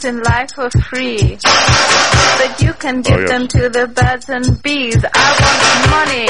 in life for free. But you can give them to the birds and bees. I want money.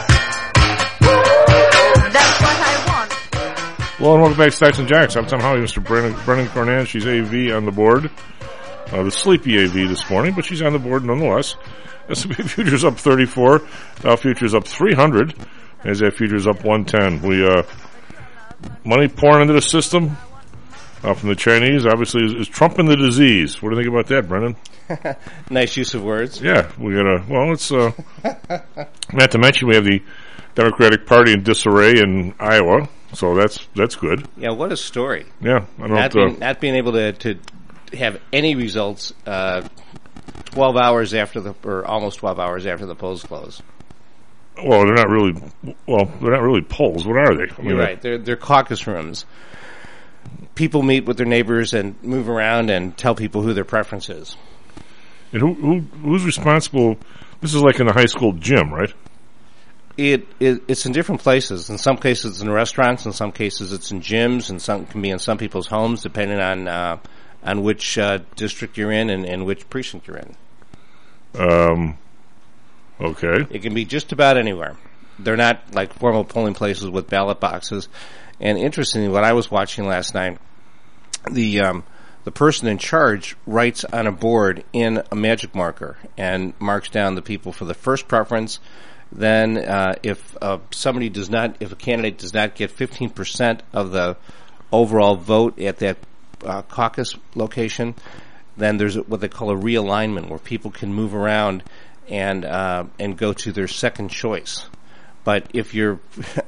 That's what I want. Hello and welcome back to Stacks and Jacks. I'm Tom Holly, Mr. Brennan Cornan. She's AV on the board. The sleepy AV this morning, but she's on the board nonetheless. S&P futures up 34. Dow futures up 300. NASDAQ futures up 110. Money pouring into the system from the Chinese. Obviously, is trumping the disease. What do you think about that, Brennan? Nice use of words. Yeah, we got it's not to mention we have the Democratic Party in disarray in Iowa, so that's good. Yeah, what a story. Yeah, not being able to have any results 12 hours after almost 12 hours after the polls close. Well, they're not really polls. What are they? You're right. They're caucus rooms. People meet with their neighbors and move around and tell people who their preference is. And who's responsible? This is like in a high school gym, right? It's in different places. In some cases, it's in restaurants. In some cases, it's in gyms, and some can be in some people's homes, depending on which district you're in and which precinct you're in. Okay. It can be just about anywhere. They're not like formal polling places with ballot boxes. And interestingly, what I was watching last night, the person in charge writes on a board in a magic marker and marks down the people for the first preference. Then, if a candidate does not get 15% of the overall vote at that caucus location, then there's what they call a realignment, where people can move around and go to their second choice. But if your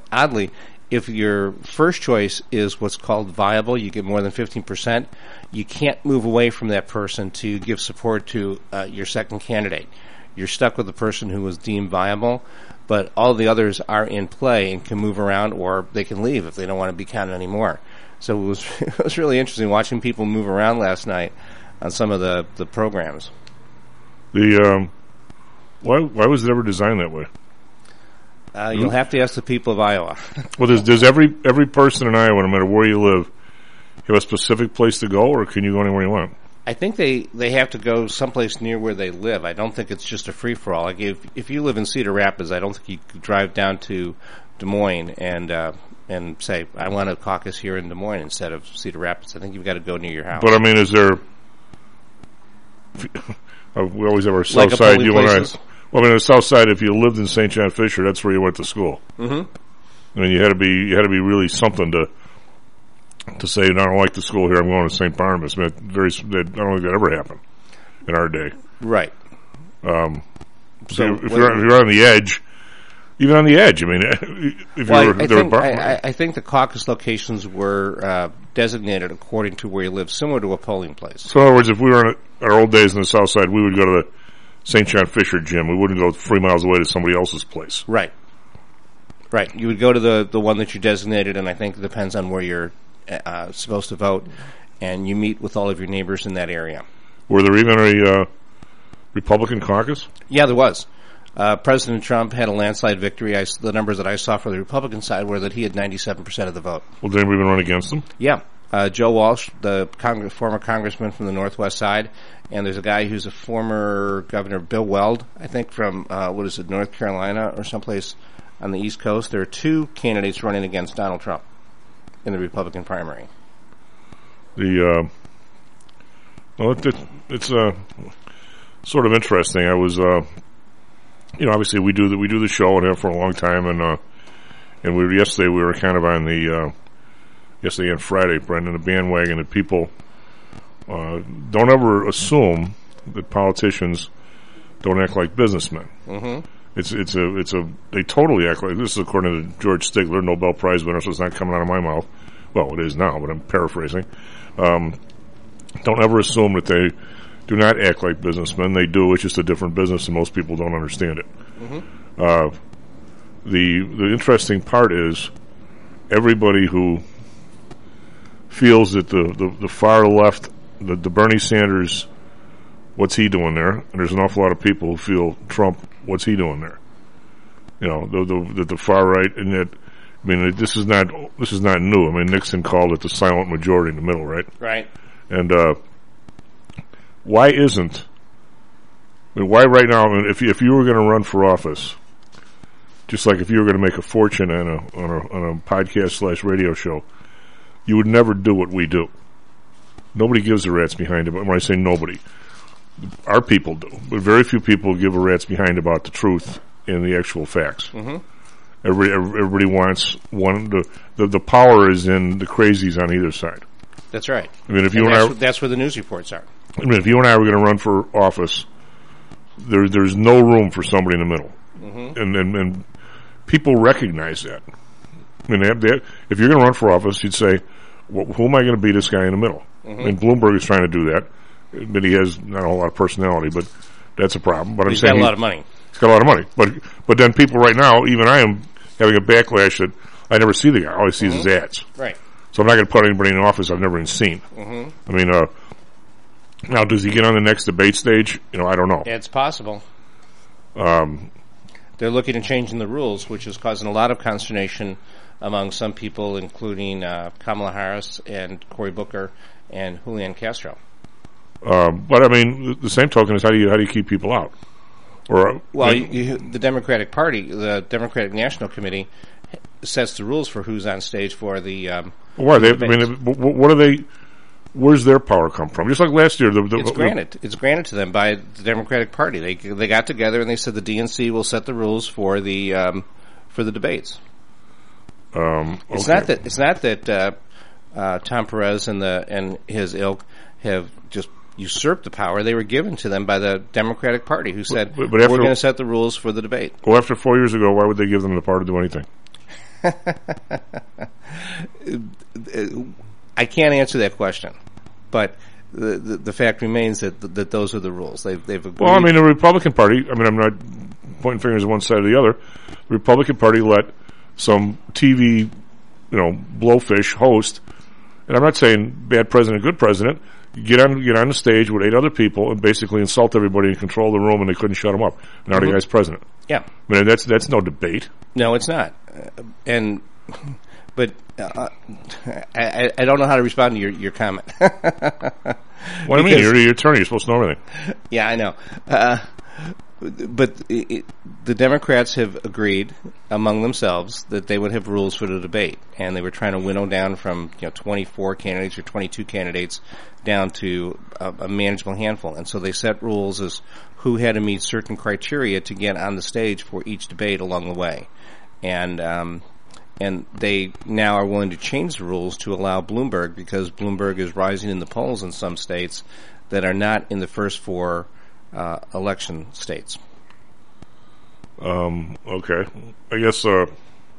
first choice is what's called viable, you get more than 15%, you can't move away from that person to give support to your second candidate. You're stuck with the person who was deemed viable, but all the others are in play and can move around, or they can leave if they don't want to be counted anymore. So it was really interesting watching people move around last night on some of the programs. Why was it ever designed that way? You'll have to ask the people of Iowa. Well, does every person in Iowa, no matter where you live, have a specific place to go, or can you go anywhere you want? I think they have to go someplace near where they live. I don't think it's just a free-for-all. Like if you live in Cedar Rapids, I don't think you could drive down to Des Moines and say, I want a caucus here in Des Moines instead of Cedar Rapids. I think you've got to go near your house. But, I mean, is there... we always have our south side, you and I. Well, I mean, the south side, if you lived in St. John Fisher, that's where you went to school. Mm-hmm. I mean, you had to be really something to say, I don't like the school here, I'm going to St. Barnabas. I mean, I don't think that ever happened in our day. Right. So if you're on the edge, even on the edge, I mean, I think the caucus locations were designated according to where you live, similar to a polling place. So, in other words, if we were in our old days in the south side, we would go to the St. John Fisher gym. We wouldn't go 3 miles away to somebody else's place. Right. Right. You would go to the one that you designated, and I think it depends on where you're supposed to vote, and you meet with all of your neighbors in that area. Were there even a Republican caucus? Yeah, there was. President Trump had a landslide victory. The numbers that I saw for the Republican side were that he had 97% of the vote. Well, did anybody even run against him? Yeah. Joe Walsh, the former congressman from the Northwest side, and there's a guy who's a former governor, Bill Weld, I think from, North Carolina or someplace on the East Coast. There are two candidates running against Donald Trump in the Republican primary. It's sort of interesting. I was, obviously we do the show and have for a long time, and yesterday we were kind of on yesterday and Friday, Brendan, the bandwagon that people don't ever assume that politicians don't act like businessmen. Mm-hmm. They totally act like, this is according to George Stigler, Nobel Prize winner, so it's not coming out of my mouth. Well, it is now, but I'm paraphrasing. Don't ever assume that they do not act like businessmen. They do. It's just a different business, and most people don't understand it. Mm-hmm. The interesting part is everybody who feels that the far left, the Bernie Sanders, what's he doing there? And there's an awful lot of people who feel Trump, what's he doing there? The far right, and that, I mean, this is not new. I mean, Nixon called it the silent majority in the middle, right? Right. And why isn't? I mean, why right now? I mean, if you were going to run for office, just like if you were going to make a fortune on a podcast / radio show, you would never do what we do. Nobody gives a rat's behind about. When I say nobody, our people do, but very few people give a rat's behind about the truth and the actual facts. Mm-hmm. Everybody wants one. The power is in the crazies on either side. That's right. I mean, that's where the news reports are. I mean, if you and I were going to run for office, there's no room for somebody in the middle, and people recognize that. I mean, if you're going to run for office, you'd say, well, "Who am I going to be? This guy in the middle?" Mm-hmm. I mean, Bloomberg is trying to do that, but he has not a whole lot of personality. But that's a problem. But He's got a lot of money. He's got a lot of money. But then people right now, even I am having a backlash that I never see the guy. All I see is his ads. Right. So I'm not going to put anybody in office I've never even seen. Mm-hmm. I mean, now does he get on the next debate stage? I don't know. It's possible. They're looking at changing the rules, which is causing a lot of consternation among some people, including Kamala Harris and Cory Booker and Julian Castro. But I mean, the same token is how do you keep people out? The Democratic Party, the Democratic National Committee, sets the rules for who's on stage for the. Why? What are they? Where's their power come from? Just like last year, it's granted to them by the Democratic Party. They got together and they said the DNC will set the rules for the debates. Okay. It's not that Tom Perez and his ilk have just usurped the power. They were given to them by the Democratic Party, who said we're going to set the rules for the debate. Well, after 4 years ago, why would they give them the power to do anything? I can't answer that question, but the fact remains that those are the rules. They've agreed. Well, I mean, the Republican Party. I mean, I'm not pointing fingers at one side or the other. The Republican Party let some TV, blowfish host, and I'm not saying bad president, good president, get on the stage with 8 other people and basically insult everybody and control the room, and they couldn't shut him up. Now the guy's president. Yeah, I mean, that's no debate. No, it's not. But I don't know how to respond to your comment. What do you mean? You're the attorney. You're supposed to know everything. Yeah, I know. But the Democrats have agreed among themselves that they would have rules for the debate, and they were trying to winnow down from 24 candidates or 22 candidates down to a manageable handful. And so they set rules as who had to meet certain criteria to get on the stage for each debate along the way. And they now are willing to change the rules to allow Bloomberg, because Bloomberg is rising in the polls in some states that are not in the first 4 election states. Okay. I guess, a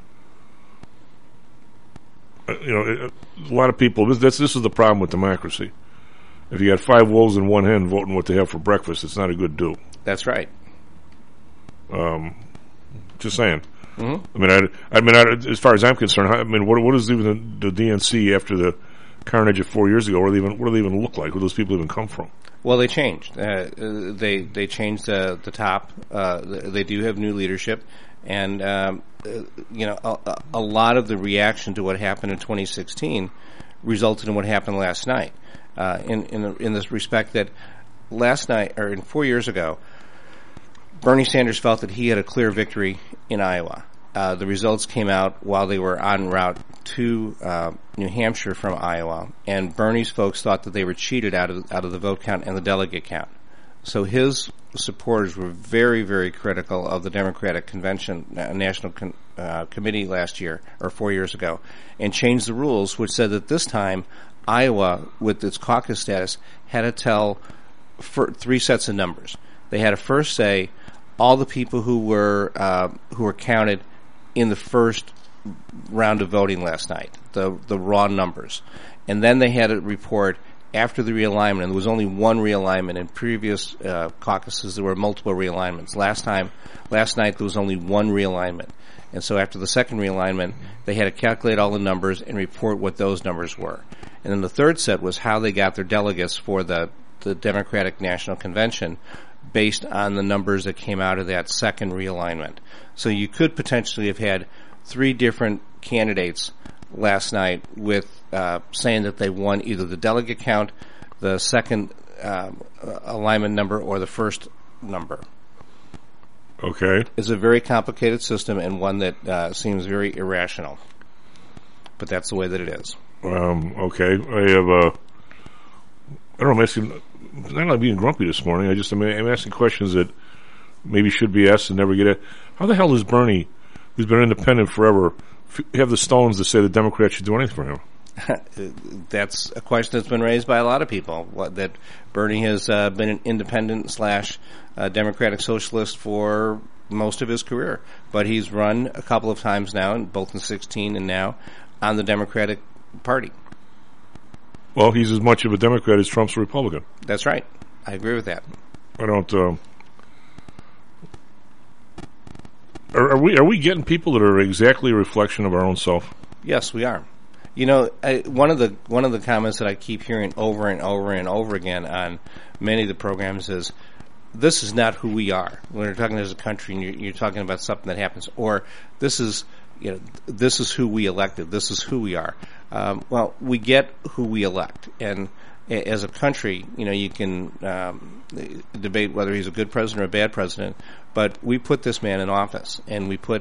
lot of people, this is the problem with democracy. If you got 5 wolves and 1 hen voting what they have for breakfast, it's not a good do. That's right. Just saying. Mm-hmm. I mean, as far as I'm concerned, what is even the DNC after the carnage of 4 years ago? What do they even look like? Where do those people even come from? Well, they changed. They changed the top. They do have new leadership, and a lot of the reaction to what happened in 2016 resulted in what happened last night. In this respect, that last night or 4 years ago, Bernie Sanders felt that he had a clear victory in Iowa. The results came out while they were en route to New Hampshire from Iowa, and Bernie's folks thought that they were cheated out of the vote count and the delegate count. So his supporters were very, very critical of the Democratic Convention National Committee last year, or 4 years ago, and changed the rules, which said that this time Iowa, with its caucus status, had to tell 3 sets of numbers. They had to first say all the people who were counted in the first round of voting last night, the raw numbers, and then they had to report after the realignment. And there was only one realignment. In previous caucuses, there were multiple realignments. Last night there was only one realignment, and so after the second realignment, they had to calculate all the numbers and report what those numbers were. And then the third set was how they got their delegates for the Democratic National Convention, based on the numbers that came out of that second realignment. So you could potentially have had 3 different candidates last night with saying that they won either the delegate count, the second alignment number or the first number. Okay. It's a very complicated system and one that seems very irrational. But that's the way that it is. Okay. I don't know, I'm asking, I'm not being grumpy this morning. I'm asking questions that maybe should be asked and never get asked. How the hell does Bernie, who's been independent forever, have the stones to say the Democrats should do anything for him? That's a question that's been raised by a lot of people, that Bernie has been an independent / Democratic Socialist for most of his career. But he's run a couple of times now, both in 2016 and now, on the Democratic Party. Well, he's as much of a Democrat as Trump's a Republican. That's right. I agree with that. I don't... Are we getting people that are exactly a reflection of our own self? Yes, we are. You know, one of the comments that I keep hearing over and over and over again on many of the programs is, this is not who we are. When we're talking as a country and you're talking about something that happens, or this is who we elected, this is who we are. Well, we get who we elect, and as a country, you can debate whether he's a good president or a bad president, but we put this man in office, and we put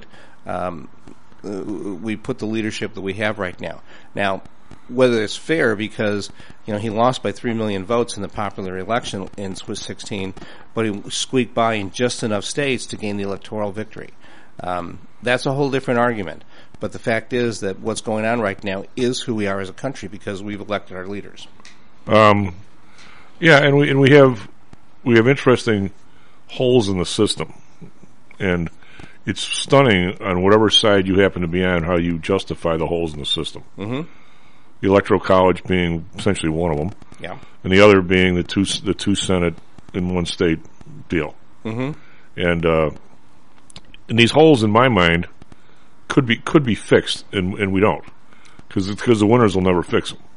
the leadership that we have right now. Now, whether it's fair, because he lost by 3 million votes in the popular election in 2016, but he squeaked by in just enough states to gain the electoral victory. That's a whole different argument. But the fact is that what's going on right now is who we are as a country, because we've elected our leaders. Yeah, and we have interesting holes in the system, and it's stunning on whatever side you happen to be on how you justify the holes in the system. Mm-hmm. The Electoral College being essentially one of them, yeah, and the other being the two Senate in one state deal. Mm-hmm. And these holes, in my mind, could be fixed, and we don't, because the winners will never fix them.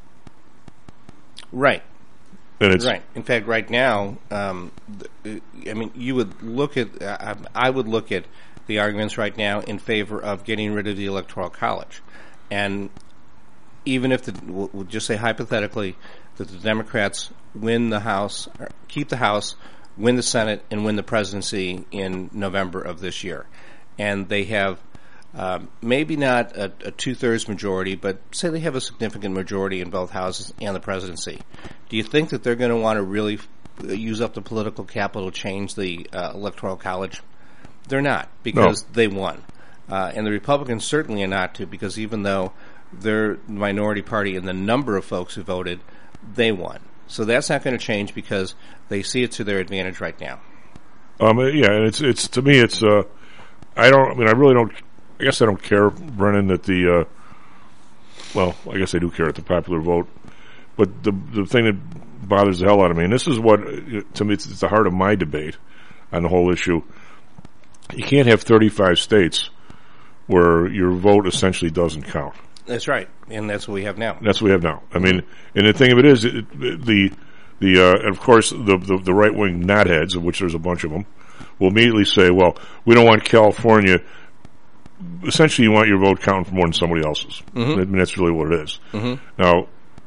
Right. And it's right. In fact, right now, you would look at. I would look at the arguments right now in favor of getting rid of the Electoral College, and even if we'll just say hypothetically that the Democrats win the House, or keep the House, win the Senate, and win the presidency in November of this year, and they have maybe not a 2/3 majority, but say they have a significant majority in both houses and the presidency. Do you think that they're going to want to really use up the political capital to change the Electoral College? They're not, because they won. And the Republicans certainly are not to, because even though they're the minority party in the number of folks who voted, they won. So that's not going to change, because they see it to their advantage right now. Yeah, and it's to me, it's I guess I don't care, Brennan, that well, I guess I do care at the popular vote, but the thing that bothers the hell out of me, and this is what, to me, it's the heart of my debate on the whole issue. You can't have 35 states where your vote essentially doesn't count. That's right, and that's what we have now. That's what we have now. I mean, and the thing of it is, and of course, the right-wing knotheads, of which there's a bunch of them, will immediately say, well, we don't want California. Essentially, you want your vote counting for more than somebody else's. Mm-hmm. I mean, that's really what it is. Mm-hmm. Now,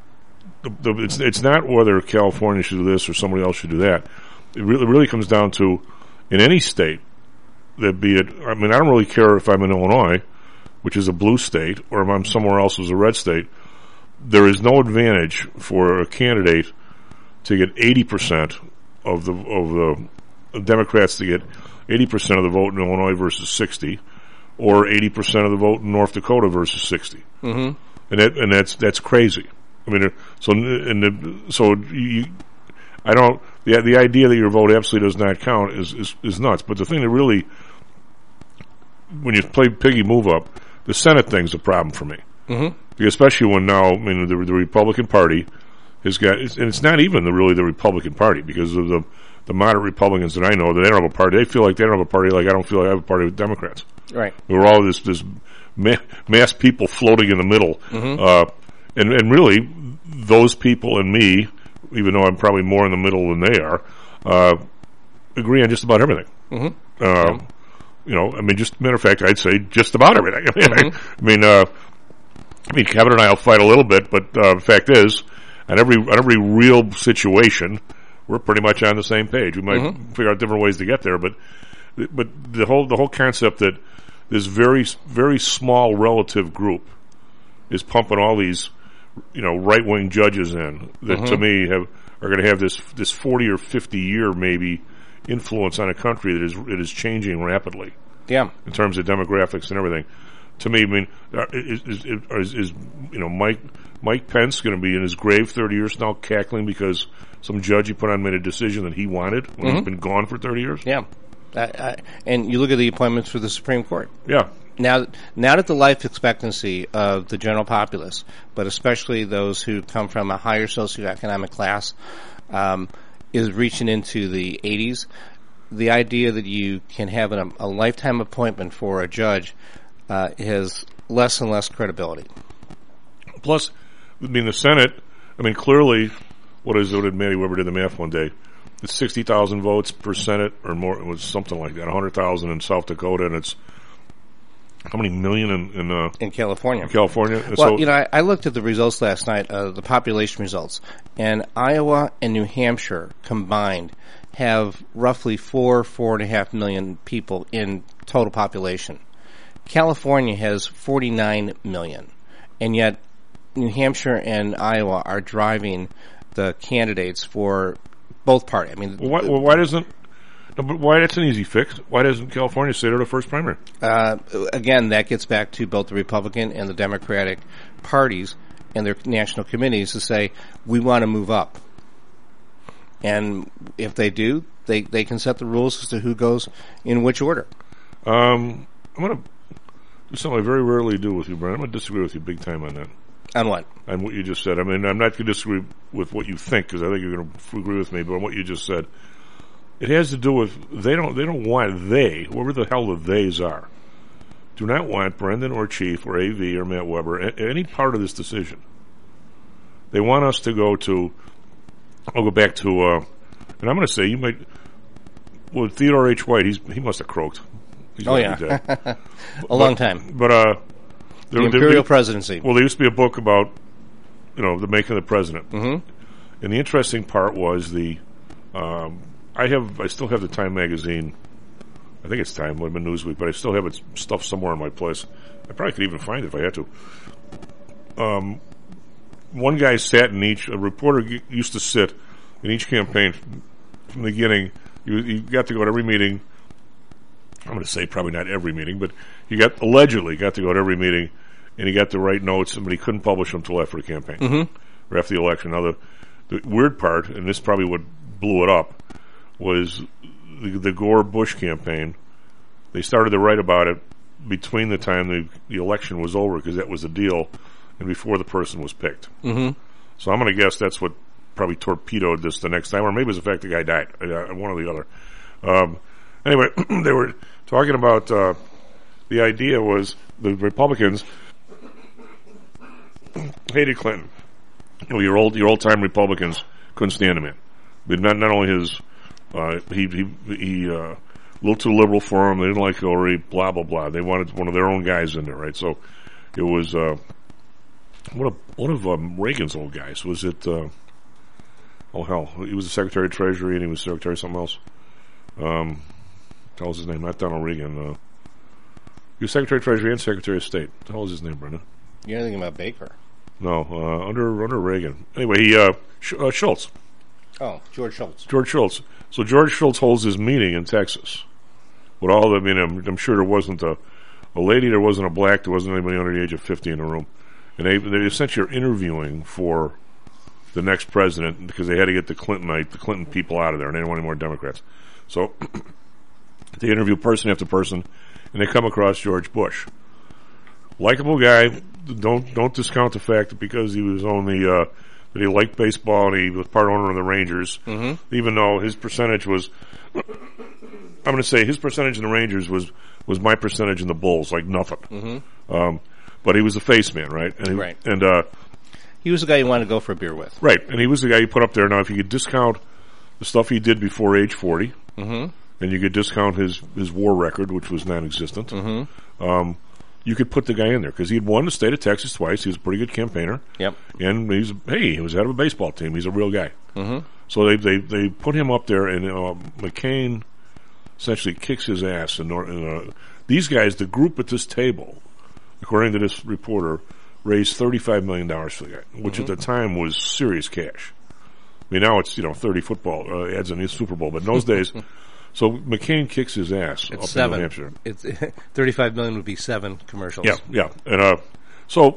it's not whether California should do this or somebody else should do that. It really comes down to, in any state, that be it, I mean, I don't really care if I'm in Illinois, which is a blue state, or if I'm somewhere else who's a red state. There is no advantage for a candidate to get 80% of the Democrats to get 80% of the vote in Illinois versus 60, or 80% of the vote in North Dakota versus 60. Mm-hmm. And that's crazy. I mean, I don't. The idea that your vote absolutely does not count is nuts. But the thing that really, when you play piggy move up, the Senate thing's a problem for me. Mm-hmm. Because especially when now, I mean, the Republican Party has got, and it's not even really the Republican Party, because of the moderate Republicans that I know, that they don't have a party. They feel like they don't have a party, like I don't feel like I have a party with Democrats. Right. We're all this mass people floating in the middle. Mm-hmm. And really, those people and me, even though I'm probably more in the middle than they are, agree on just about everything. Mm-hmm. I mean, just matter of fact, I'd say just about everything. Mm-hmm. I mean, Kevin and I will fight a little bit, but the fact is, on every real situation, we're pretty much on the same page. We might figure out different ways to get there, but the whole concept that this very, very small relative group is pumping all these, right wing judges in that to me are going to have this 40 or 50 year maybe influence on a country that is changing rapidly. Yeah. In terms of demographics and everything. To me, I mean, is Mike Pence going to be in his grave 30 years now cackling because some judge he put on made a decision that he wanted when he's been gone for 30 years? Yeah. And you look at the appointments for the Supreme Court. Yeah. Now that the life expectancy of the general populace, but especially those who come from a higher socioeconomic class, is reaching into the 80s, the idea that you can have a lifetime appointment for a judge has less and less credibility. Plus, I mean, the Senate, clearly, what did Matty Weber did the math one day? It's 60,000 votes per Senate or more. It was something like that, 100,000 in South Dakota, and it's how many million in California? In California. Well, I looked at the results last night, the population results, and Iowa and New Hampshire combined have roughly 4.5 million people in total population. California has 49 million, and yet New Hampshire and Iowa are driving the candidates for both parties. Why doesn't? No, but why? That's an easy fix. Why doesn't California say they're the first primary? Again, that gets back to both the Republican and the Democratic parties and their national committees to say we want to move up, and if they do, they can set the rules as to who goes in which order. I'm going to do something I very rarely do with you, Brian. I'm going to disagree with you big time on that. On what? On what you just said. I'm not going to disagree with what you think because I think you're going to agree with me. But on what you just said, it has to do with they don't want whoever the hell the theys are, do not want Brendan or Chief or AV or Matt Weber any part of this decision. They want us to go to. I'll go back to, and I'm going to say you might. Well, Theodore H. White, he must have croaked. He's a long time. But the Imperial Presidency. Well, there used to be a book about, the making of the president. Mm-hmm. And the interesting part was I still have the Time magazine. I think it's Time, it would have been Newsweek, but I still have its stuff somewhere in my place. I probably could even find it if I had to. One guy a reporter used to sit in each campaign from the beginning. You got to go to every meeting. I'm going to say probably not every meeting, but allegedly got to go to every meeting, and he got to write notes, but he couldn't publish them until after the campaign, or after the election. Now, the weird part, and this probably what blew it up, was the Gore-Bush campaign. They started to write about it between the time the election was over, because that was the deal, and before the person was picked. Mm-hmm. So I'm going to guess that's what probably torpedoed this the next time, or maybe it was the fact the guy died, one or the other. Anyway, they were talking about the idea was the Republicans hated Clinton. Your old time Republicans couldn't stand him. But not only his he a little too liberal for him. They didn't like Hillary. Blah blah blah. They wanted one of their own guys in there, right? So it was one of Reagan's old guys. Was it? Oh hell, he was the Secretary of Treasury and he was Secretary of something else. What was his name? Not Donald Reagan. He was Secretary of Treasury and Secretary of State. What the hell was his name, Brenda? You're thinking about Baker. No, under Reagan. Anyway, Schultz. Oh, George Shultz. George Shultz. So George Shultz holds his meeting in Texas. With all, I'm sure there wasn't a lady, there wasn't a black, there wasn't anybody under the age of 50 in the room. And they essentially are interviewing for the next president because they had to get the Clinton people out of there, and they didn't want any more Democrats. So they interview person after person, and they come across George Bush. Likable guy. Don't discount the fact that because he was only that he liked baseball and he was part owner of the Rangers, even though his percentage was, I'm going to say his percentage in the Rangers was my percentage in the Bulls, like nothing. But he was the face man, right? And he was the guy you wanted to go for a beer with. Right, and he was the guy you put up there. Now, if you could discount the stuff he did before age 40, and you could discount his war record, which was non-existent, you could put the guy in there because he'd won the state of Texas twice. He was a pretty good campaigner. Yep. And he was head of a baseball team. He's a real guy. Mm-hmm. So they put him up there, and McCain essentially kicks his ass. And these guys, the group at this table, according to this reporter, raised $35 million for the guy, which at the time was serious cash. I mean, now it's 30 football ads in the Super Bowl, but in those days. So McCain kicks his ass it's up 7. in New Hampshire. It's $35 million would be 7 commercials. Yeah. And so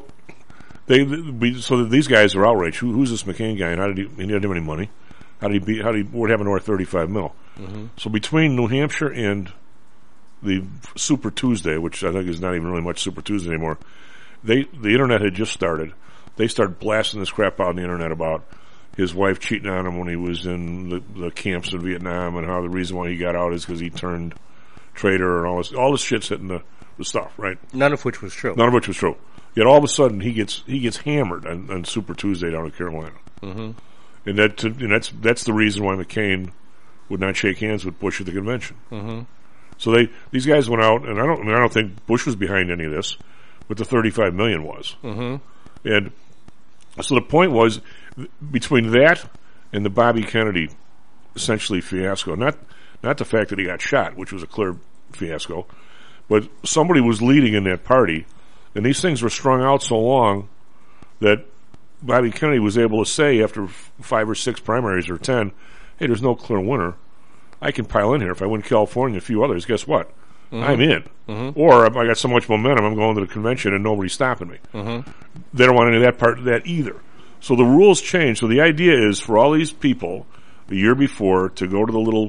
these guys are outraged. Who's this McCain guy? And how did he didn't have any money? What happened to our $35 million? Mm-hmm. So between New Hampshire and the Super Tuesday, which I think is not even really much Super Tuesday anymore, the internet had just started. They started blasting this crap out on the internet about his wife cheating on him when he was in the camps in Vietnam, and how the reason why he got out is because he turned traitor, and all this shit's hitting the stuff, right? None of which was true. Yet all of a sudden he gets hammered on Super Tuesday down in Carolina, mm-hmm. and that's the reason why McCain would not shake hands with Bush at the convention. Mm-hmm. So these guys went out, and I don't think Bush was behind any of this, but the $35 million was, mm-hmm. and so the point was, between that and the Bobby Kennedy essentially fiasco, not the fact that he got shot, which was a clear fiasco, but somebody was leading in that party, and these things were strung out so long that Bobby Kennedy was able to say after 5 or 6 primaries or 10, hey, there's no clear winner. I can pile in here. If I win California and a few others, guess what? Mm-hmm. I'm in. Mm-hmm. Or I got so much momentum, I'm going to the convention and nobody's stopping me. Mm-hmm. They don't want any of that part of that either. So the rules change. So the idea is for all these people the year before to go to the little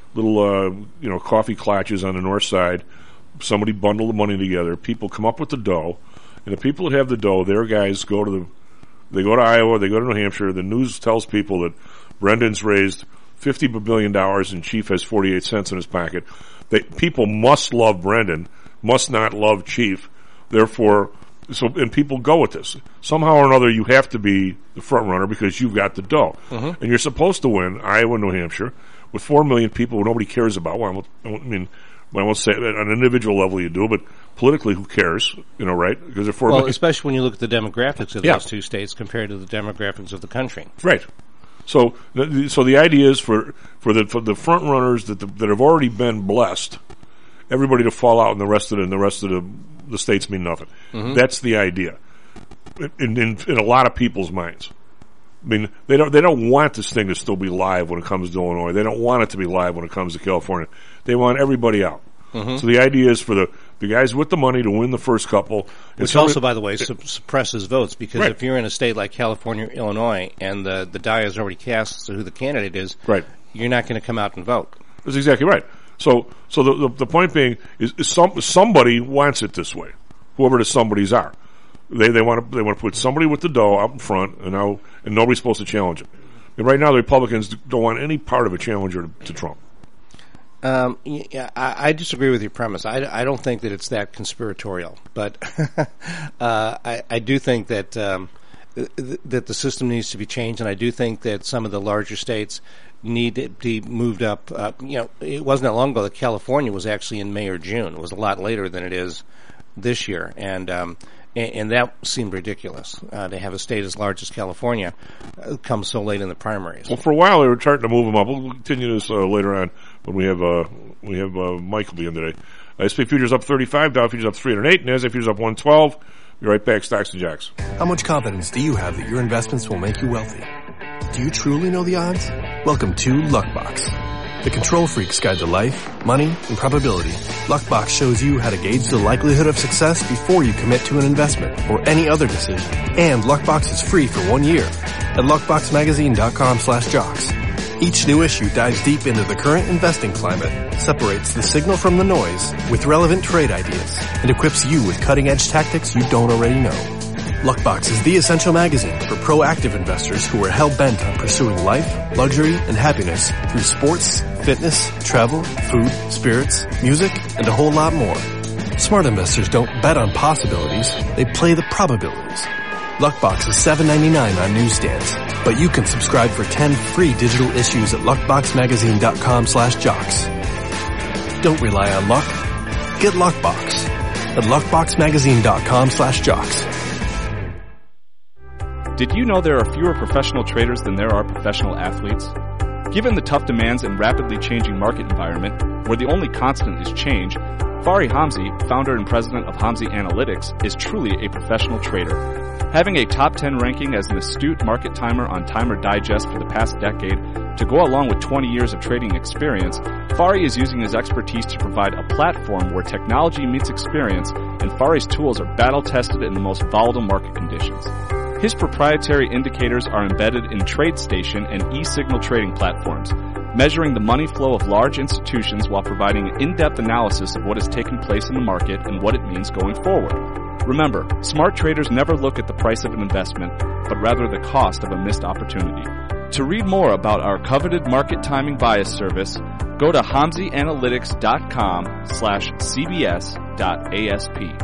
coffee clutches on the north side. Somebody bundle the money together. People come up with the dough, and the people that have the dough, their guys go to Iowa, they go to New Hampshire. The news tells people that Brendan's raised $50 billion and Chief has 48 cents in his pocket. People must love Brendan, must not love Chief. Therefore, and people go with this. Somehow or another, you have to be the front runner because you've got the dough. Mm-hmm. And you're supposed to win Iowa and New Hampshire with 4 million people who nobody cares about. Well, I won't say that on an individual level you do, but politically, who cares? Right? Because especially when you look at the demographics of those two states compared to the demographics of the country. Right. So the idea is for the front runners that have already been blessed, everybody to fall out, and the rest of the states mean nothing. Mm-hmm. That's the idea in a lot of people's minds. I mean, they don't want this thing to still be live when it comes to Illinois. They don't want it to be live when it comes to California. They want everybody out. Mm-hmm. So the idea is for the guys with the money to win the first couple. Which also, by the way, suppresses votes, because if you're in a state like California or Illinois and the die is already cast as to who the candidate is, you're not going to come out and vote. That's exactly right. So the point being is somebody wants it this way, whoever the somebodies are. They want to put somebody with the dough out in front, and nobody's supposed to challenge him. And right now, the Republicans don't want any part of a challenger to Trump. I disagree with your premise. I don't think that it's that conspiratorial, but I do think that that the system needs to be changed, and I do think that some of the larger states need to be moved up. It wasn't that long ago that California was actually in May or June. It was a lot later than it is this year, and that seemed ridiculous to have a state as large as California come so late in the primaries. Well, for a while they were trying to move them up. We'll continue this later on when we have Mike will be in today. S&P futures up 35, Dow futures up 308, NASDAQ futures up 112. Be right back, Stocks and Jocks. How much confidence do you have that your investments will make you wealthy? Do you truly know the odds? Welcome to Luckbox, the control freak's guide to life, money, and probability. Luckbox shows you how to gauge the likelihood of success before you commit to an investment or any other decision. And Luckbox is free for 1 year at luckboxmagazine.com/jocks. Each new issue dives deep into the current investing climate, separates the signal from the noise with relevant trade ideas, and equips you with cutting-edge tactics you don't already know. Luckbox is the essential magazine for proactive investors who are hell-bent on pursuing life, luxury, and happiness through sports, fitness, travel, food, spirits, music, and a whole lot more. Smart investors don't bet on possibilities, they play the probabilities. Luckbox is $7.99 on newsstands, but you can subscribe for 10 free digital issues at luckboxmagazine.com/jocks. Don't rely on luck. Get Luckbox. at luckboxmagazine.com/jocks. Did you know there are fewer professional traders than there are professional athletes? Given the tough demands and rapidly changing market environment, where the only constant is change, Fari Hamzi, founder and president of Hamzi Analytics, is truly a professional trader. Having a top 10 ranking as an astute market timer on Timer Digest for the past decade to go along with 20 years of trading experience, Fari is using his expertise to provide a platform where technology meets experience, and Fari's tools are battle-tested in the most volatile market conditions. His proprietary indicators are embedded in TradeStation and eSignal trading platforms, measuring the money flow of large institutions while providing an in-depth analysis of what has taken place in the market and what it means going forward. Remember, smart traders never look at the price of an investment, but rather the cost of a missed opportunity. To read more about our coveted market timing bias service, go to hamzianalytics.com/cbs.asp.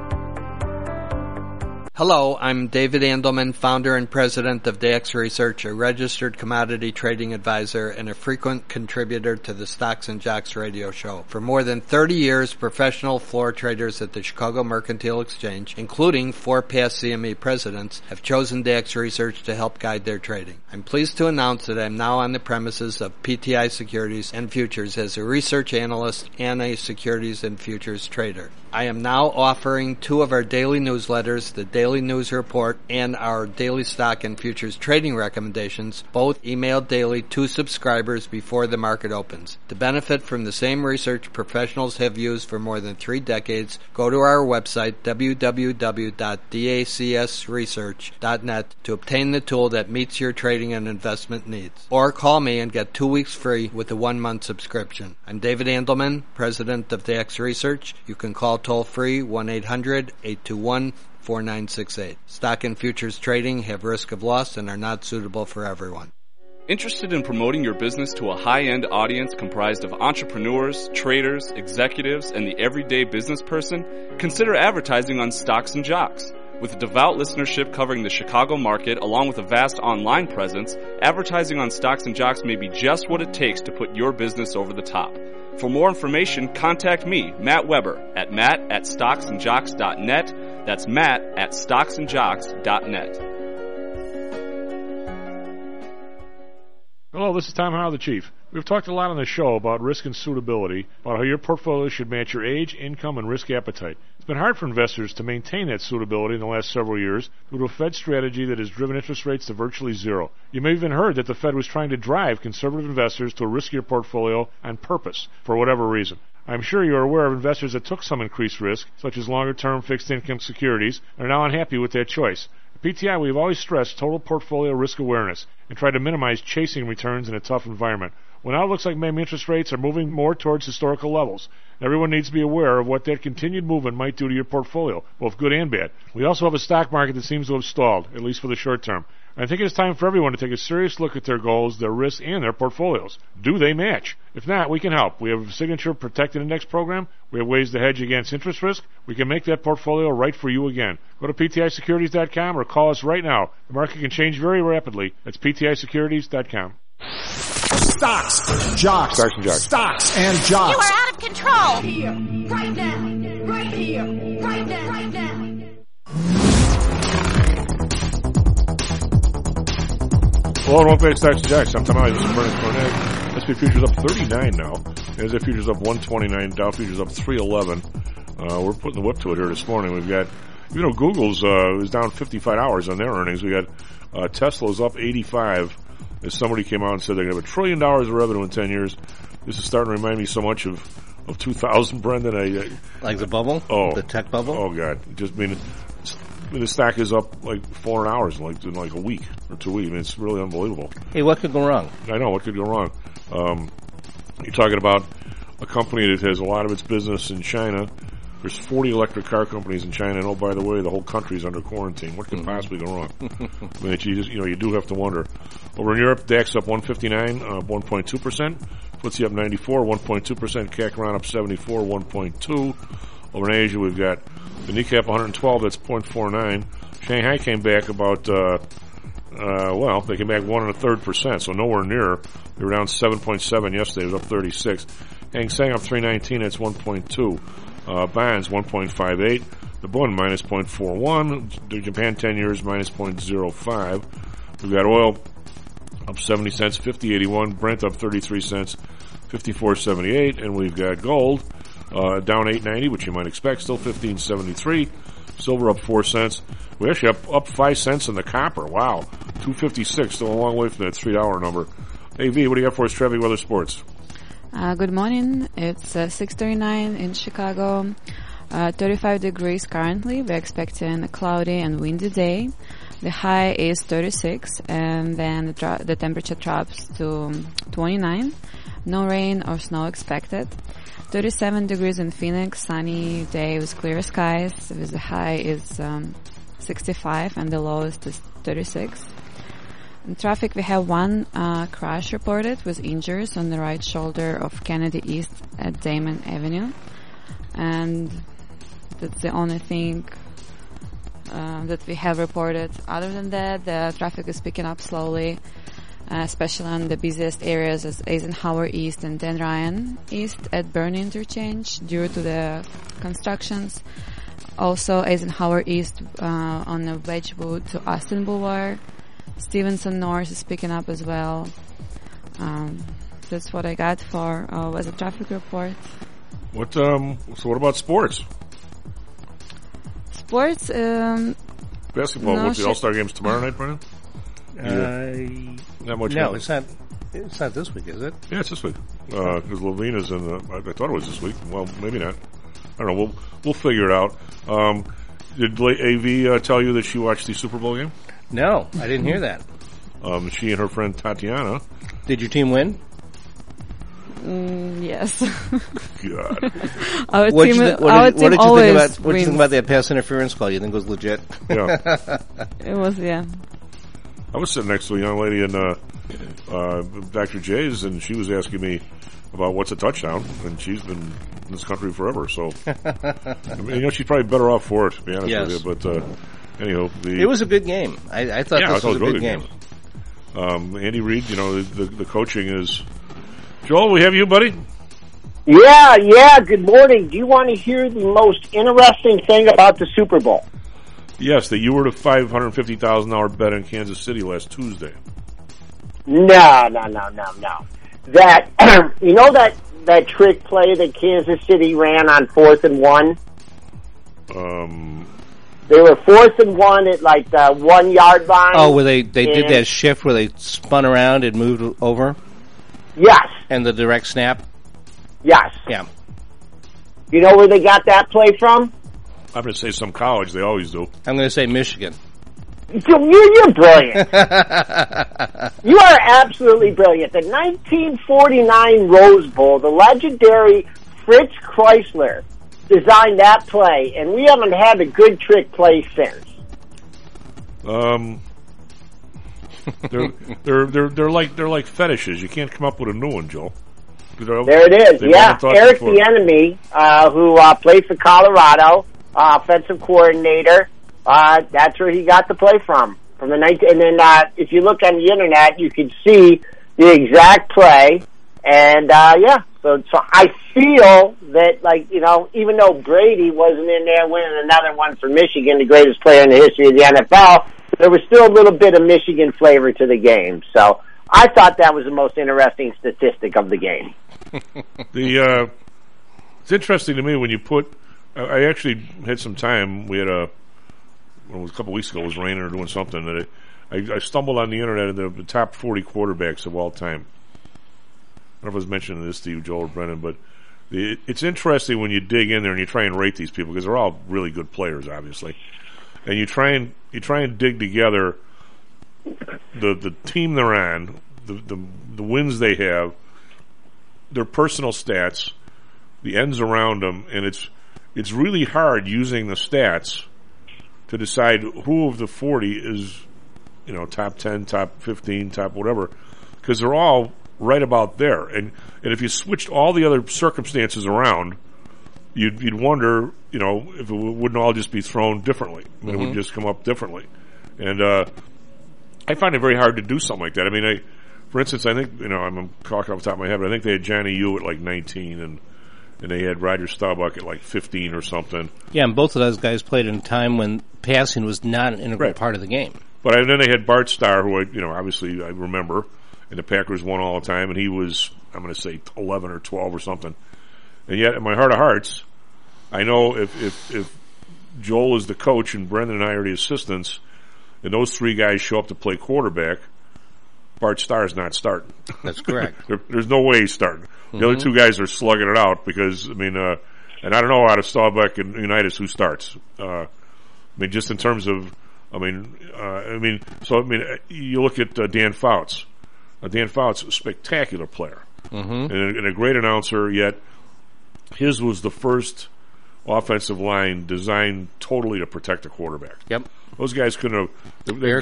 Hello, I'm David Andelman, founder and president of DAX Research, a registered commodity trading advisor and a frequent contributor to the Stocks and Jocks radio show. For more than 30 years, professional floor traders at the Chicago Mercantile Exchange, including 4 past CME presidents, have chosen DAX Research to help guide their trading. I'm pleased to announce that I'm now on the premises of PTI Securities and Futures as a research analyst and a securities and futures trader. I am now offering 2 of our daily newsletters, the Daily News Report and our Daily Stock and Futures Trading Recommendations, both emailed daily to subscribers before the market opens. To benefit from the same research professionals have used for more than 3 decades, go to our website, www.dacsresearch.net, to obtain the tool that meets your trading and investment needs. Or call me and get 2 weeks free with a 1-month subscription. I'm David Andelman, president of DAX Research. You can call toll-free 1-800-821-4968. Stock and futures trading have risk of loss and are not suitable for everyone. Interested in promoting your business to a high-end audience comprised of entrepreneurs, traders, executives, and the everyday business person? Consider advertising on Stocks and Jocks. With a devout listenership covering the Chicago market along with a vast online presence, advertising on Stocks and Jocks may be just what it takes to put your business over the top. For more information, contact me, Matt Weber, at matt@stocksandjocks.net. That's matt@stocksandjocks.net. Hello, this is Tom Howell, the Chief. We've talked a lot on the show about risk and suitability, about how your portfolio should match your age, income, and risk appetite. It's been hard for investors to maintain that suitability in the last several years due to a Fed strategy that has driven interest rates to virtually zero. You may have even heard that the Fed was trying to drive conservative investors to a riskier portfolio on purpose, for whatever reason. I'm sure you're aware of investors that took some increased risk, such as longer-term fixed income securities, and are now unhappy with that choice. At PTI, we've always stressed total portfolio risk awareness and tried to minimize chasing returns in a tough environment. Well, now it looks like maybe interest rates are moving more towards historical levels. Everyone needs to be aware of what that continued movement might do to your portfolio, both good and bad. We also have a stock market that seems to have stalled, at least for the short term. I think it's time for everyone to take a serious look at their goals, their risks, and their portfolios. Do they match? If not, we can help. We have a Signature Protected Index program. We have ways to hedge against interest risk. We can make that portfolio right for you again. Go to PTIsecurities.com or call us right now. The market can change very rapidly. That's PTIsecurities.com. Stocks, Jocks, Stocks and Jocks. Stocks and Jocks. You are out of control. Here, right now, right here, right now, right now. Hello and welcome back to Stocks and Jocks. I'm Tom Howell. This is Bernard Cornett. S&P futures up 39 now. NASDAQ futures up 129. Dow futures up 311. We're putting the whip to it here this morning. We've got, Google's is down 55 hours on their earnings. We got Tesla's up 85. As somebody came out and said they're going to have $1 trillion of revenue in 10 years. This is starting to remind me so much of 2000, Brendan. Like the bubble? Oh. The tech bubble? Oh, God. The stock is up like 4 hours in like a week or 2 weeks. It's really unbelievable. Hey, what could go wrong? I know, what could go wrong? You're talking about a company that has a lot of its business in China. There's 40 electric car companies in China, and oh, by the way, the whole country's under quarantine. What could possibly go wrong? I mean, you do have to wonder. Over in Europe, DAX up 159, 1.2%. FTSE up 94, 1.2%. CAC around up 74, 1.2. Over in Asia, we've got the Nikkei 112, that's 0.49. Shanghai came back about, they came back 1.33%, so nowhere near. They were down 7.7 yesterday. It was up 36. Hang Seng up 319, that's 1.2. bonds, 1.58. The Bund, minus 0.41. The Japan 10 years, minus 0.05. We've got oil up 70 cents, 50.81. Brent up 33 cents, 54.78. And we've got gold down 8.90, which you might expect, still 15.73. Silver up 4 cents. We actually up 5 cents in the copper. Wow. 256, still a long way from that $3 number. AV, what do you got for us, traffic, weather, sports? Good morning. It's 6:39 in Chicago. 35 degrees currently. We're expecting a cloudy and windy day. The high is 36, and then the temperature drops to 29. No rain or snow expected. 37 degrees in Phoenix. Sunny day with clear skies. With the high is 65, and the lowest is 36. In traffic, we have one crash reported with injuries on the right shoulder of Kennedy East at Damon Avenue. And that's the only thing that we have reported. Other than that, the traffic is picking up slowly, especially on the busiest areas as Eisenhower East and Dan Ryan East at Byrne Interchange due to the constructions. Also, Eisenhower East on the Wedgwood to Austin Boulevard. Stevenson North is picking up as well. That's what I got for as a traffic report. So what about sports? Sports, basketball. What's the All-Star games tomorrow night, Brennan? Not much. No, it's not. It's not this week, is it? Yeah, it's this week. Because Levine is in the. I thought it was this week. Well, maybe not. I don't know. We'll figure it out. Did AV tell you that she watched the Super Bowl game? No, I didn't hear that. She and her friend Tatiana. Did your team win? Yes. God. Our What team did always you think about that pass interference call? You think it was legit? Yeah. It was, yeah. I was sitting next to a young lady in Dr. J's, and she was asking me about what's a touchdown, and she's been in this country forever, so I mean, she's probably better off for it, to be honest with you. But anyhow, it was a good game. I thought this was a good game. Andy Reid, the coaching is. Joel, we have you, buddy. Yeah. Good morning. Do you want to hear the most interesting thing about the Super Bowl? Yes, that you were the $550,000 bet in Kansas City last Tuesday. No. That that trick play that Kansas City ran on 4th and 1. They were 4th and 1 at like the 1 yard line. Oh, where they did that shift where they spun around and moved over. Yes. And the direct snap. Yes. Yeah. You know where they got that play from? I'm going to say some college. They always do. I'm going to say Michigan. You're brilliant. You are absolutely brilliant. The 1949 Rose Bowl, the legendary Fritz Chrysler designed that play, and we haven't had a good trick play since. They're like fetishes. You can't come up with a new one, Joe. There it is. Yeah, Eric Bieniemy, who played for Colorado, offensive coordinator. That's where he got the play from the and then if you look on the internet, you can see the exact play. And so I feel that even though Brady wasn't in there winning another one for Michigan, the greatest player in the history of the NFL, there was still a little bit of Michigan flavor to the game. So I thought that was the most interesting statistic of the game. It's interesting to me when you put. I actually had some time. We had a couple weeks ago. It was raining or doing something that I stumbled on the internet of the top 40 quarterbacks of all time. I don't know if I was mentioning this to you, Joel or Brennan, but it's interesting when you dig in there and you try and rate these people because they're all really good players, obviously, and you try and dig together the team they're on, the wins they have, their personal stats, the ends around them, and it's really hard using the stats to decide who of the 40 is, top 10, top 15, top whatever, because they're all right about there. And if you switched all the other circumstances around, you'd wonder, if it wouldn't all just be thrown differently. I mean, it would just come up differently. And I find it very hard to do something like that. I mean, for instance, I think, I'm talking off the top of my head, but I think they had Johnny Yu at like 19, and they had Roger Staubach at like 15 or something. Yeah, and both of those guys played in a time when passing was not an integral part of the game. But then they had Bart Starr, who obviously I remember, and the Packers won all the time, and he was, I'm going to say 11 or 12 or something. And yet, in my heart of hearts, I know if Joel is the coach and Brendan and I are the assistants, and those three guys show up to play quarterback, Bart Starr is not starting. That's correct. There's no way he's starting. The other two guys are slugging it out because, and I don't know out of Staubach and Unitas who starts. Just in terms of, you look at Dan Fouts. Dan Fouts, a spectacular player. And a great announcer, yet his was the first offensive line designed totally to protect the quarterback. Yep. Those guys couldn't have. That